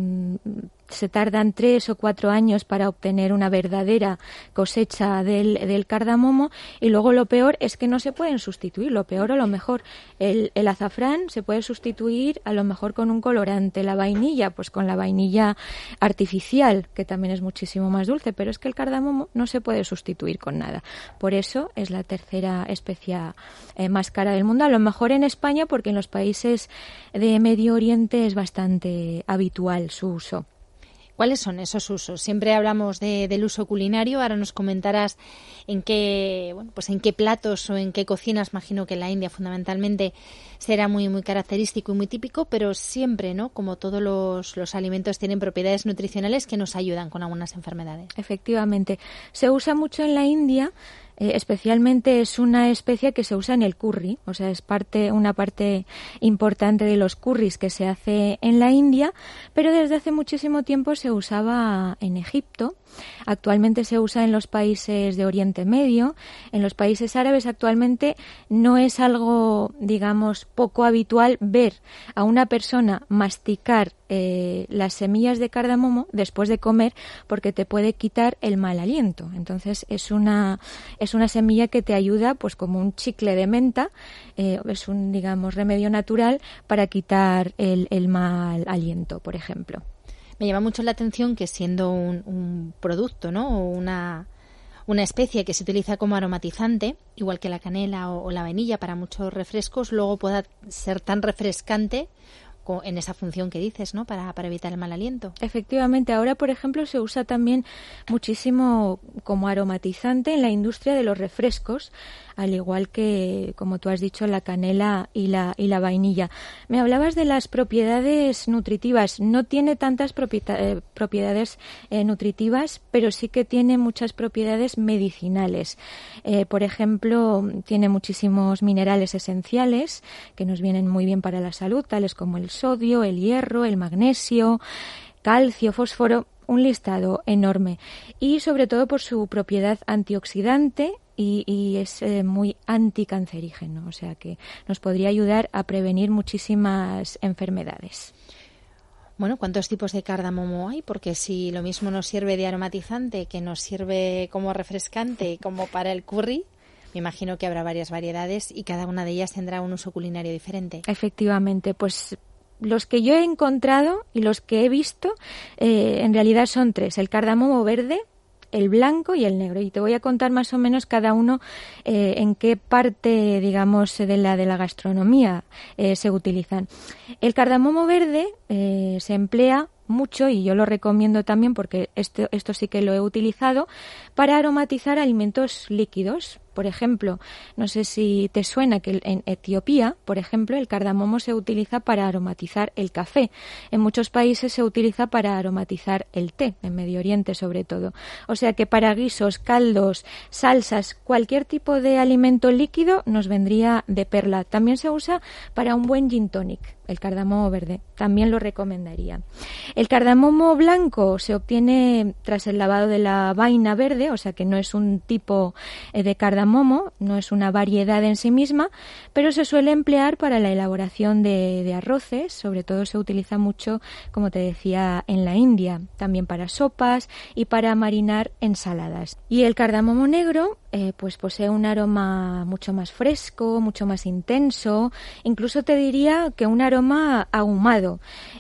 se tardan tres o cuatro años para obtener una verdadera cosecha del, del cardamomo y luego lo peor es que no se pueden sustituir. Lo peor o lo mejor, el, el azafrán se puede sustituir a lo mejor con un colorante, la vainilla pues con la vainilla artificial, que también es muchísimo más dulce, pero es que el cardamomo no se puede sustituir con nada. Por eso es la tercera especia eh, más cara del mundo, a lo mejor en España porque en los países de Medio Oriente es bastante habitual su uso. ¿Cuáles son esos usos? Siempre hablamos de, del uso culinario, ahora nos comentarás en qué, bueno, pues en qué platos o en qué cocinas, imagino que en la India fundamentalmente será muy muy característico y muy típico, pero siempre, ¿no? Como todos los, los alimentos tienen propiedades nutricionales que nos ayudan con algunas enfermedades. Efectivamente, se usa mucho en la India. Eh, especialmente es una especia que se usa en el curry, o sea, es parte, una parte importante de los curries que se hace en la India, pero desde hace muchísimo tiempo se usaba en Egipto, actualmente se usa en los países de Oriente Medio, en los países árabes actualmente no es algo, digamos, poco habitual ver a una persona masticar eh, las semillas de cardamomo después de comer porque te puede quitar el mal aliento. Entonces es una es una semilla que te ayuda, pues como un chicle de menta, eh, es un, digamos, remedio natural para quitar el, el mal aliento, por ejemplo. Me llama mucho la atención que siendo un, un producto, ¿no? O una, una especie que se utiliza como aromatizante, igual que la canela o, o la vainilla para muchos refrescos, luego pueda ser tan refrescante en esa función que dices, ¿no? Para, para evitar el mal aliento. Efectivamente, ahora, por ejemplo, se usa también muchísimo como aromatizante en la industria de los refrescos, al igual que, como tú has dicho, la canela y la, y la vainilla. Me hablabas de las propiedades nutritivas. No tiene tantas propieta- eh, propiedades eh, nutritivas, pero sí que tiene muchas propiedades medicinales. Eh, por ejemplo, tiene muchísimos minerales esenciales que nos vienen muy bien para la salud, tales como el sodio, el hierro, el magnesio, calcio, fósforo, un listado enorme. Y sobre todo por su propiedad antioxidante y, y es eh, muy anticancerígeno, o sea que nos podría ayudar a prevenir muchísimas enfermedades. Bueno, ¿cuántos tipos de cardamomo hay? Porque si lo mismo nos sirve de aromatizante, que nos sirve como refrescante, como para el curry, me imagino que habrá varias variedades y cada una de ellas tendrá un uso culinario diferente. Efectivamente, pues los que yo he encontrado y los que he visto eh, en realidad son tres: el cardamomo verde, el blanco y el negro. Y te voy a contar más o menos cada uno eh, en qué parte, digamos, de la de la gastronomía eh, se utilizan. El cardamomo verde eh, se emplea mucho, y yo lo recomiendo también porque esto, esto sí que lo he utilizado, para aromatizar alimentos líquidos. Por ejemplo, no sé si te suena que en Etiopía, por ejemplo, el cardamomo se utiliza para aromatizar el café. En muchos países se utiliza para aromatizar el té, en Medio Oriente sobre todo. O sea que para guisos, caldos, salsas, cualquier tipo de alimento líquido nos vendría de perla. También se usa para un buen gin tonic, el cardamomo verde. También lo recomendaría. El cardamomo blanco se obtiene tras el lavado de la vaina verde, o sea que no es un tipo de cardamomo, no es una variedad en sí misma, pero se suele emplear para la elaboración de, de arroces. Sobre todo se utiliza mucho, como te decía, en la India, también para sopas y para marinar ensaladas. Y el cardamomo negro eh, pues posee un aroma mucho más fresco, mucho más intenso, incluso te diría que un aroma ahumado,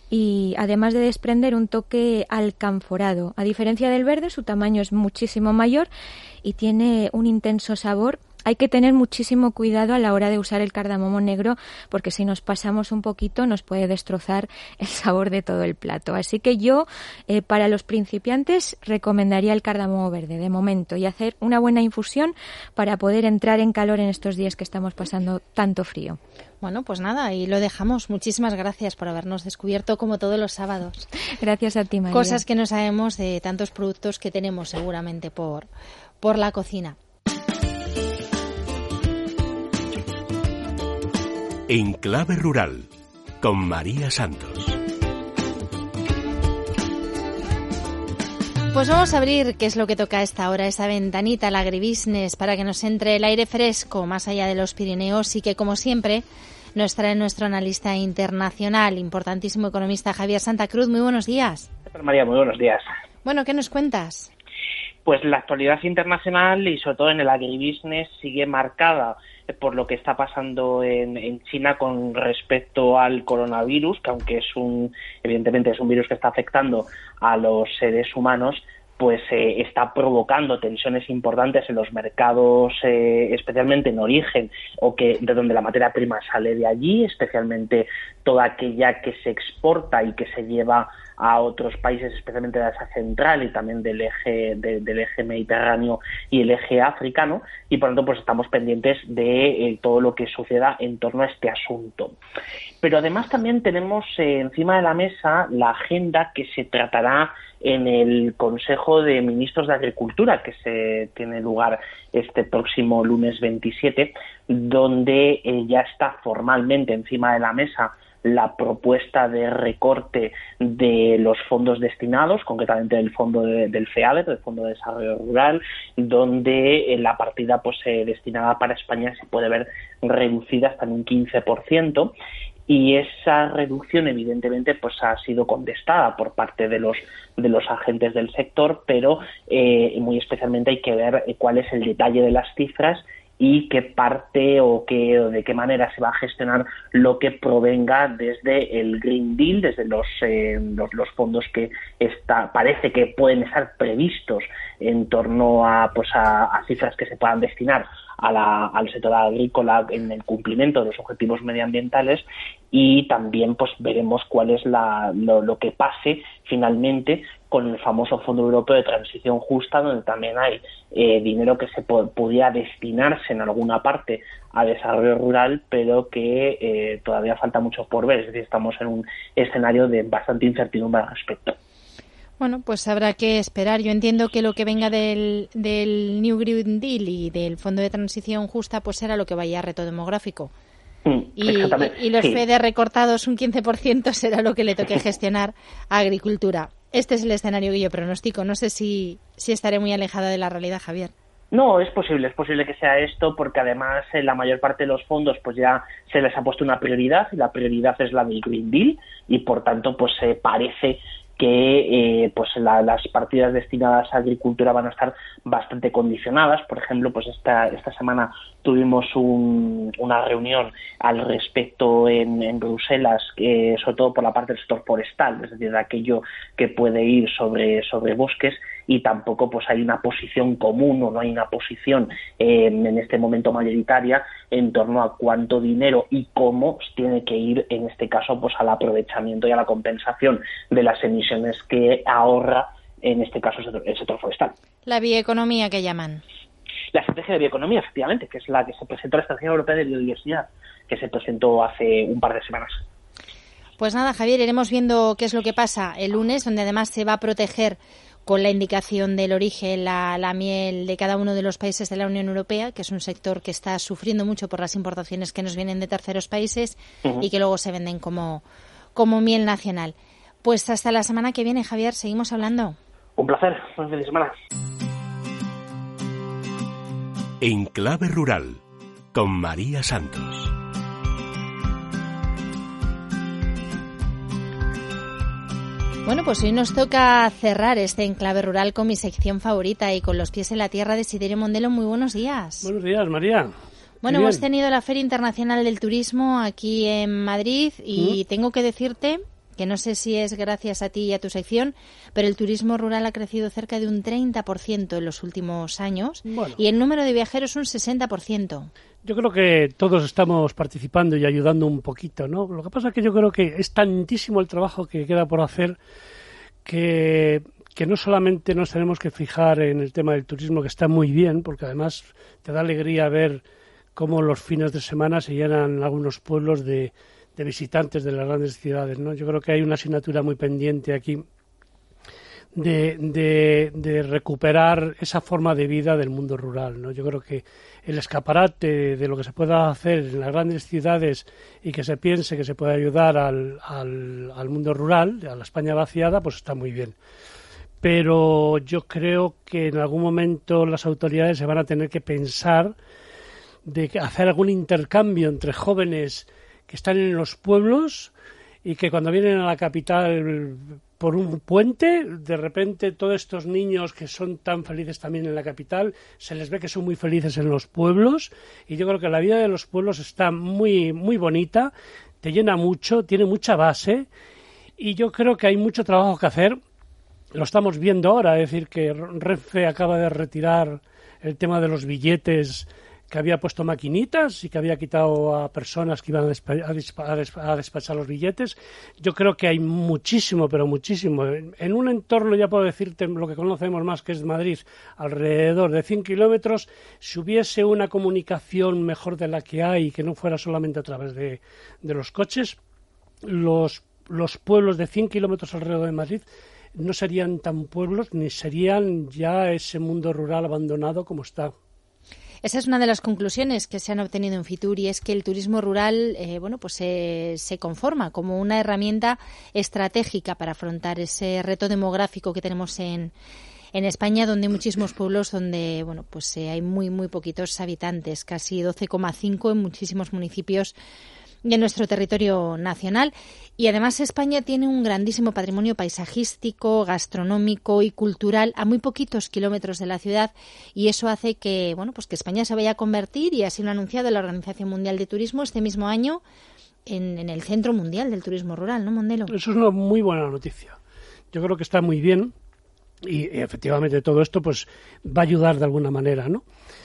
y además de desprender un toque alcanforado. A diferencia del verde, su tamaño es muchísimo mayor y tiene un intenso sabor hay que tener muchísimo cuidado a la hora de usar el cardamomo negro, porque si nos pasamos un poquito nos puede destrozar el sabor de todo el plato. Así que yo, eh, para los principiantes, recomendaría el cardamomo verde de momento y hacer una buena infusión para poder entrar en calor en estos días que estamos pasando tanto frío. Bueno, pues nada, y lo dejamos. Muchísimas gracias por habernos descubierto como todos los sábados. Gracias a ti, María. Cosas que no sabemos de tantos productos que tenemos seguramente por, por la cocina. En Clave Rural, con María Santos. Pues vamos a abrir, qué es lo que toca a esta hora, esa ventanita al agribusiness, para que nos entre el aire fresco más allá de los Pirineos y que, como siempre, nos trae nuestro analista internacional, importantísimo economista Javier Santa Cruz. Muy buenos días. María, muy buenos días. Bueno, ¿qué nos cuentas? Pues la actualidad internacional y sobre todo en el agribusiness sigue marcada por lo que está pasando en, en China con respecto al coronavirus, que aunque es un, evidentemente es un virus que está afectando a los seres humanos, pues eh, está provocando tensiones importantes en los mercados, eh, especialmente en origen, o que de donde la materia prima sale de allí, especialmente toda aquella que se exporta y que se lleva a otros países, especialmente de Asia Central y también del eje de, del eje mediterráneo y el eje africano, y por lo tanto pues estamos pendientes de eh, todo lo que suceda en torno a este asunto. Pero además también tenemos eh, encima de la mesa la agenda que se tratará en el Consejo de Ministros de Agricultura, que se tiene lugar este próximo lunes veintisiete, donde eh, ya está formalmente encima de la mesa la propuesta de recorte de los fondos destinados, concretamente del fondo de, del FEADER, del Fondo de Desarrollo Rural, donde la partida pues eh, destinada para España se puede ver reducida hasta en un quince por ciento. Y esa reducción, evidentemente, pues ha sido contestada por parte de los de los agentes del sector, pero eh, muy especialmente hay que ver cuál es el detalle de las cifras y qué parte o, qué, o de qué manera se va a gestionar lo que provenga desde el Green Deal, desde los, eh, los, los fondos que está, parece que pueden estar previstos en torno a, pues a, a cifras que se puedan destinar a la, al sector agrícola en el cumplimiento de los objetivos medioambientales, y también pues veremos cuál es la, lo, lo que pase finalmente con el famoso Fondo Europeo de Transición Justa, donde también hay eh, dinero que se po- podía destinarse en alguna parte a desarrollo rural, pero que eh, todavía falta mucho por ver. Es decir, estamos en un escenario de bastante incertidumbre al respecto. Bueno, pues habrá que esperar. Yo entiendo que lo que venga del, del New Green Deal y del Fondo de Transición Justa pues será lo que vaya a reto demográfico. Mm, y, y los sí. FEDER recortados un quince por ciento será lo que le toque gestionar a Agricultura. Este es el escenario que yo pronostico. No sé si, si estaré muy alejada de la realidad, Javier. No, es posible, es posible que sea esto, porque además en la mayor parte de los fondos pues ya se les ha puesto una prioridad, y la prioridad es la del Green Deal, y por tanto pues eh, parece que eh, pues la, las partidas destinadas a agricultura van a estar bastante condicionadas. Por ejemplo, pues esta esta semana tuvimos un, una reunión al respecto en, en Bruselas, eh, sobre todo por la parte del sector forestal, es decir, de aquello que puede ir sobre sobre bosques, y tampoco pues hay una posición común, o no hay una posición eh, en este momento mayoritaria en torno a cuánto dinero y cómo tiene que ir en este caso pues al aprovechamiento y a la compensación de las emisiones que ahorra en este caso el sector forestal. La bioeconomía que llaman. La estrategia de bioeconomía, efectivamente, que es la que se presentó, la Estrategia Europea de Biodiversidad, que se presentó hace un par de semanas. Pues nada, Javier, iremos viendo qué es lo que pasa el lunes, donde además se va a proteger con la indicación del origen la, la miel de cada uno de los países de la Unión Europea, que es un sector que está sufriendo mucho por las importaciones que nos vienen de terceros países uh-huh. y que luego se venden como, como miel nacional. Pues hasta la semana que viene, Javier, seguimos hablando. Un placer, buen fin de semana. En Clave Rural, con María Santos. Bueno, pues hoy nos toca cerrar este Enclave Rural con mi sección favorita y con los pies en la tierra de Siderio Mondelo. Muy buenos días. Buenos días, María. Bueno, hemos tenido la Feria Internacional del Turismo aquí en Madrid y ¿Mm? tengo que decirte que no sé si es gracias a ti y a tu sección, pero el turismo rural ha crecido cerca de un treinta por ciento en los últimos años bueno. y el número de viajeros un sesenta por ciento. Yo creo que todos estamos participando y ayudando un poquito, ¿no? Lo que pasa es que yo creo que es tantísimo el trabajo que queda por hacer que, que no solamente nos tenemos que fijar en el tema del turismo, que está muy bien, porque además te da alegría ver cómo los fines de semana se llenan algunos pueblos de, de visitantes de las grandes ciudades, ¿no? Yo creo que hay una asignatura muy pendiente aquí de, de, de recuperar esa forma de vida del mundo rural, ¿no? Yo creo que el escaparate de lo que se pueda hacer en las grandes ciudades y que se piense que se puede ayudar al, al, al mundo rural, a la España vaciada, pues está muy bien. Pero yo creo que en algún momento las autoridades se van a tener que pensar de hacer algún intercambio entre jóvenes que están en los pueblos y que cuando vienen a la capital por un puente, de repente todos estos niños que son tan felices también en la capital, se les ve que son muy felices en los pueblos, y yo creo que la vida de los pueblos está muy, muy bonita, te llena mucho, tiene mucha base, y yo creo que hay mucho trabajo que hacer. Lo estamos viendo ahora, es decir, que Renfe acaba de retirar el tema de los billetes, que había puesto maquinitas y que había quitado a personas que iban a, despa- a, despa- a, despa- a despachar los billetes. Yo creo que hay muchísimo, pero muchísimo. En, en un entorno, ya puedo decirte lo que conocemos más, que es Madrid, alrededor de cien kilómetros, si hubiese una comunicación mejor de la que hay, que no fuera solamente a través de, de los coches, los, los pueblos de cien kilómetros alrededor de Madrid no serían tan pueblos, ni serían ya ese mundo rural abandonado como está. Esa es una de las conclusiones que se han obtenido en Fitur, y es que el turismo rural eh, bueno, pues eh, se conforma como una herramienta estratégica para afrontar ese reto demográfico que tenemos en, en España, donde hay muchísimos pueblos donde bueno, pues eh, hay muy muy poquitos habitantes, casi doce coma cinco en muchísimos municipios de nuestro territorio nacional. Y además España tiene un grandísimo patrimonio paisajístico, gastronómico y cultural a muy poquitos kilómetros de la ciudad, y eso hace que bueno, pues que España se vaya a convertir, y así lo ha anunciado la Organización Mundial de Turismo este mismo año, en, en el centro mundial del turismo rural, ¿no, Mondelo? Eso es una muy buena noticia. Yo creo que está muy bien, y, y efectivamente todo esto pues va a ayudar de alguna manera, ¿no?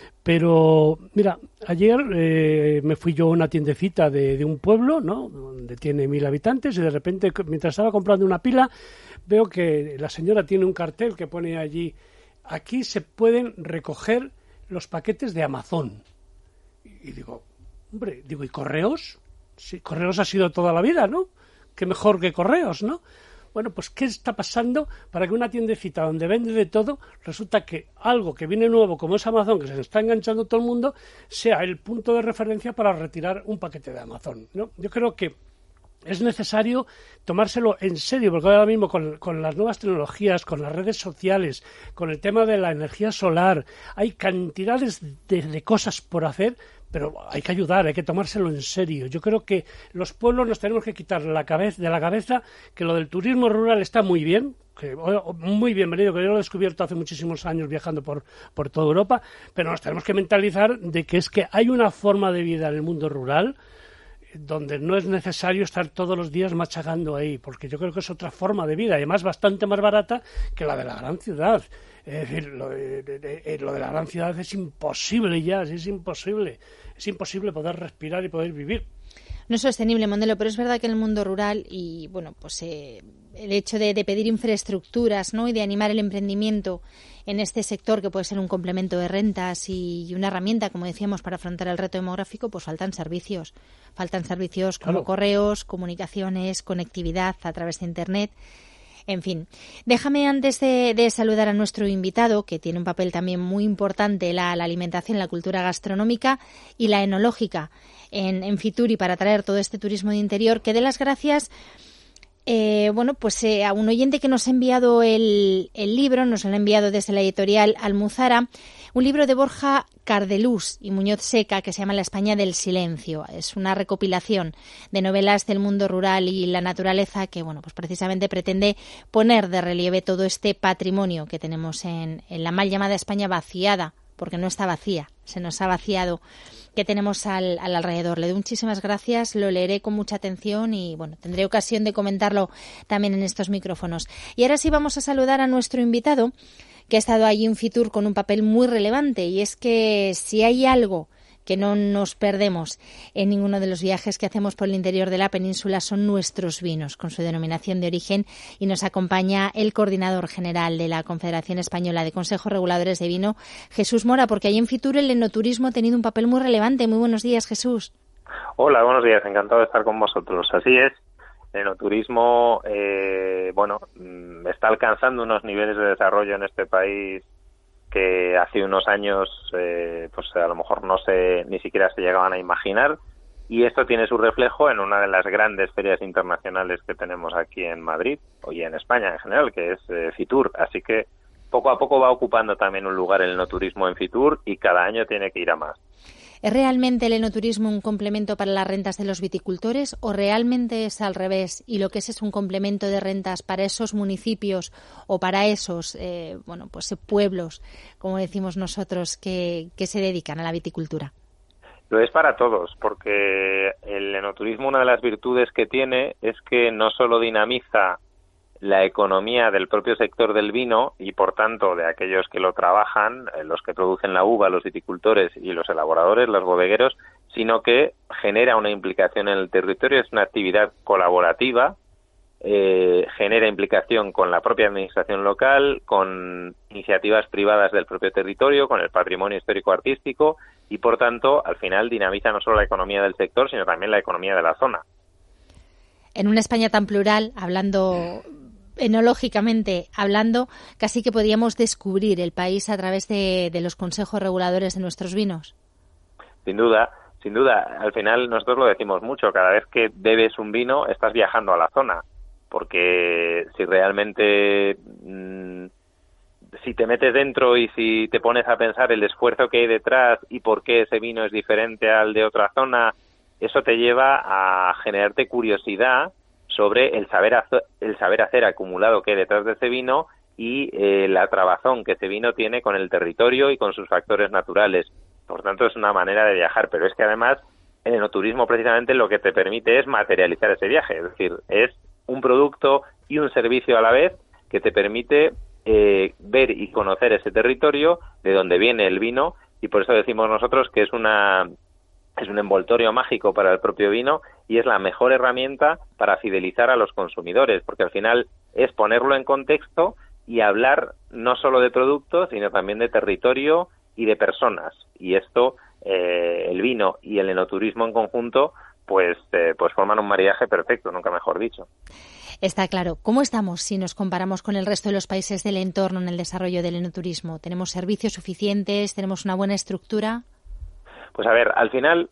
Pero, mira, ayer eh, me fui yo a una tiendecita de, de un pueblo, ¿no?, donde tiene mil habitantes, y de repente, mientras estaba comprando una pila, veo que la señora tiene un cartel que pone allí: aquí se pueden recoger los paquetes de Amazon. Y, y digo, hombre, digo, ¿y Correos? Sí, Correos ha sido toda la vida, ¿no? Qué mejor que Correos, ¿no? Bueno, pues ¿qué está pasando para que una tiendecita donde vende de todo, resulta que algo que viene nuevo, como es Amazon, que se está enganchando todo el mundo, sea el punto de referencia para retirar un paquete de Amazon, ¿no? Yo creo que es necesario tomárselo en serio, porque ahora mismo con, con las nuevas tecnologías, con las redes sociales, con el tema de la energía solar, hay cantidades de, de cosas por hacer, pero hay que ayudar, hay que tomárselo en serio. Yo creo que los pueblos nos tenemos que quitar la cabeza, de la cabeza que lo del turismo rural está muy bien, que muy bienvenido, que yo lo he descubierto hace muchísimos años viajando por, por toda Europa, pero nos tenemos que mentalizar de que es que hay una forma de vida en el mundo rural donde no es necesario estar todos los días machacando ahí, porque yo creo que es otra forma de vida, y además bastante más barata que la de la gran ciudad. Es decir, lo de, de, de, lo de la gran ciudad es imposible ya, es imposible, es imposible poder respirar y poder vivir. No es sostenible, Mondelo, pero es verdad que en el mundo rural, y bueno, pues eh, el hecho de, de pedir infraestructuras, ¿no?, y de animar el emprendimiento en este sector, que puede ser un complemento de rentas y, y una herramienta, como decíamos, para afrontar el reto demográfico, pues faltan servicios. Faltan servicios como Claro. correos, comunicaciones, conectividad a través de Internet. En fin, déjame antes de, de saludar a nuestro invitado, que tiene un papel también muy importante, la, la alimentación, la cultura gastronómica y la enológica en, en Fitur, y para traer todo este turismo de interior, que dé las gracias eh, bueno, pues eh, a un oyente que nos ha enviado el, el libro, nos lo ha enviado desde la editorial Almuzara, un libro de Borja Cardelús y Muñoz Seca que se llama La España del silencio. Es una recopilación de novelas del mundo rural y la naturaleza que, bueno, pues precisamente pretende poner de relieve todo este patrimonio que tenemos en, en la mal llamada España vaciada, porque no está vacía, se nos ha vaciado, que tenemos al, al alrededor. Le doy muchísimas gracias, lo leeré con mucha atención y bueno, tendré ocasión de comentarlo también en estos micrófonos. Y ahora sí vamos a saludar a nuestro invitado, que ha estado allí en Fitur con un papel muy relevante, y es que si hay algo que no nos perdemos en ninguno de los viajes que hacemos por el interior de la península son nuestros vinos, con su denominación de origen, y nos acompaña el coordinador general de la Confederación Española de Consejos Reguladores de Vino, Jesús Mora, porque allí en Fitur el enoturismo ha tenido un papel muy relevante. Muy buenos días, Jesús. Hola, buenos días, encantado de estar con vosotros. Así es, el enoturismo, eh, bueno, está alcanzando unos niveles de desarrollo en este país que hace unos años eh, pues a lo mejor no se ni siquiera se llegaban a imaginar, y esto tiene su reflejo en una de las grandes ferias internacionales que tenemos aquí en Madrid y en España en general, que es eh, Fitur. Así que poco a poco va ocupando también un lugar el enoturismo en Fitur y cada año tiene que ir a más. ¿Es realmente el enoturismo un complemento para las rentas de los viticultores o realmente es al revés y lo que es es un complemento de rentas para esos municipios o para esos eh, bueno pues pueblos, como decimos nosotros, que, que se dedican a la viticultura? Lo es para todos, porque el enoturismo, una de las virtudes que tiene es que no solo dinamiza la economía del propio sector del vino y, por tanto, de aquellos que lo trabajan, los que producen la uva, los viticultores y los elaboradores, los bodegueros, sino que genera una implicación en el territorio, es una actividad colaborativa, eh, genera implicación con la propia administración local, con iniciativas privadas del propio territorio, con el patrimonio histórico-artístico y, por tanto, al final dinamiza no solo la economía del sector, sino también la economía de la zona. En una España tan plural, hablando enológicamente hablando, casi que podríamos descubrir el país a través de, de los consejos reguladores de nuestros vinos. Sin duda, sin duda. Al final nosotros lo decimos mucho. Cada vez que bebes un vino estás viajando a la zona, porque si realmente mmm, si te metes dentro y si te pones a pensar el esfuerzo que hay detrás y por qué ese vino es diferente al de otra zona, eso te lleva a generarte curiosidad sobre el saber hacer, el saber hacer acumulado que hay detrás de ese vino y eh, la trabazón que ese vino tiene con el territorio y con sus factores naturales. Por tanto, es una manera de viajar, pero es que además el enoturismo precisamente lo que te permite es materializar ese viaje, es decir, es un producto y un servicio a la vez que te permite eh, ver y conocer ese territorio, de donde viene el vino, y por eso decimos nosotros que es una es un envoltorio mágico para el propio vino y es la mejor herramienta para fidelizar a los consumidores, porque al final es ponerlo en contexto y hablar no solo de productos, sino también de territorio y de personas. Y esto, eh, el vino y el enoturismo en conjunto, pues, eh, pues forman un maridaje perfecto, nunca mejor dicho. Está claro. ¿Cómo estamos si nos comparamos con el resto de los países del entorno en el desarrollo del enoturismo? ¿Tenemos servicios suficientes? ¿Tenemos una buena estructura? Pues a ver, al final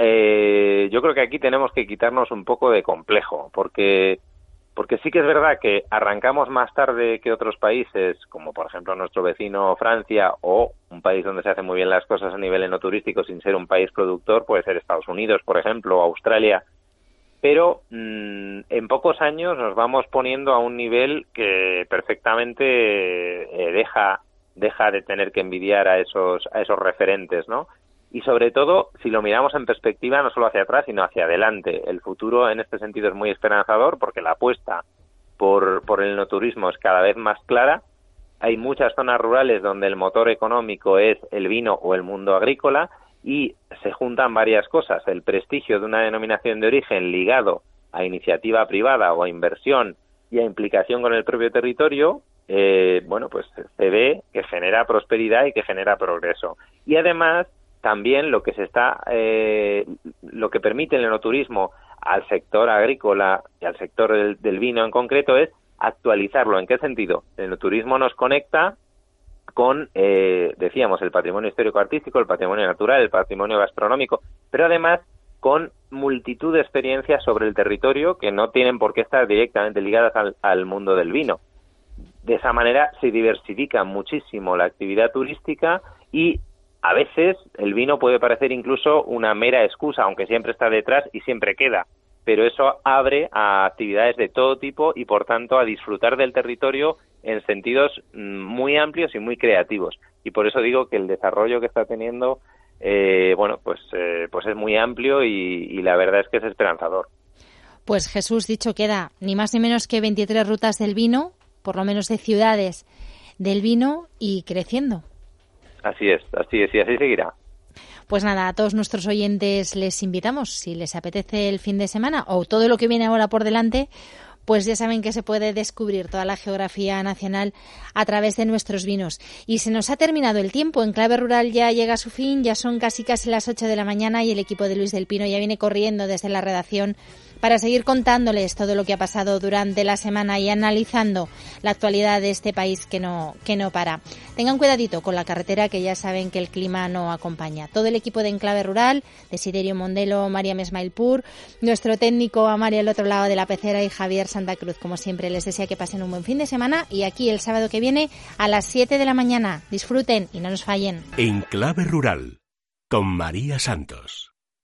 eh, yo creo que aquí tenemos que quitarnos un poco de complejo, porque porque sí que es verdad que arrancamos más tarde que otros países, como por ejemplo nuestro vecino Francia, o un país donde se hacen muy bien las cosas a nivel enoturístico sin ser un país productor, puede ser Estados Unidos, por ejemplo, o Australia, pero mmm, en pocos años nos vamos poniendo a un nivel que perfectamente eh, deja deja de tener que envidiar a esos a esos referentes, ¿no? Y sobre todo, si lo miramos en perspectiva, no solo hacia atrás, sino hacia adelante. El futuro en este sentido es muy esperanzador porque la apuesta por, por el enoturismo es cada vez más clara. Hay muchas zonas rurales donde el motor económico es el vino o el mundo agrícola y se juntan varias cosas. El prestigio de una denominación de origen ligado a iniciativa privada o a inversión y a implicación con el propio territorio, eh, bueno, pues se ve que genera prosperidad y que genera progreso. Y además, también lo que se está, eh, lo que permite el enoturismo al sector agrícola y al sector del, del vino en concreto es actualizarlo. ¿En qué sentido? El enoturismo nos conecta con, eh, decíamos, el patrimonio histórico-artístico, el patrimonio natural, el patrimonio gastronómico, pero además con multitud de experiencias sobre el territorio que no tienen por qué estar directamente ligadas al, al mundo del vino. De esa manera se diversifica muchísimo la actividad turística y a veces el vino puede parecer incluso una mera excusa, aunque siempre está detrás y siempre queda, pero eso abre a actividades de todo tipo y, por tanto, a disfrutar del territorio en sentidos muy amplios y muy creativos. Y por eso digo que el desarrollo que está teniendo, eh, bueno, pues, eh, pues es muy amplio y, y la verdad es que es esperanzador. Pues Jesús, dicho queda, ni más ni menos que veintitrés rutas del vino, por lo menos de ciudades del vino, y creciendo. Así es, así es, y así seguirá. Pues nada, a todos nuestros oyentes les invitamos, si les apetece el fin de semana o todo lo que viene ahora por delante, pues ya saben que se puede descubrir toda la geografía nacional a través de nuestros vinos. Y se nos ha terminado el tiempo, En Clave Rural ya llega a su fin, ya son casi casi las ocho de la mañana y el equipo de Luis del Pino ya viene corriendo desde la redacción para seguir contándoles todo lo que ha pasado durante la semana y analizando la actualidad de este país que no que no para. Tengan cuidadito con la carretera, que ya saben que el clima no acompaña. Todo el equipo de Enclave Rural, Desiderio Mondelo, María Mesmailpur, nuestro técnico Amalia al otro lado de la pecera y Javier Santa Cruz, como siempre, les desea que pasen un buen fin de semana y aquí el sábado que viene a las siete de la mañana. Disfruten y no nos fallen. Enclave Rural con María Santos.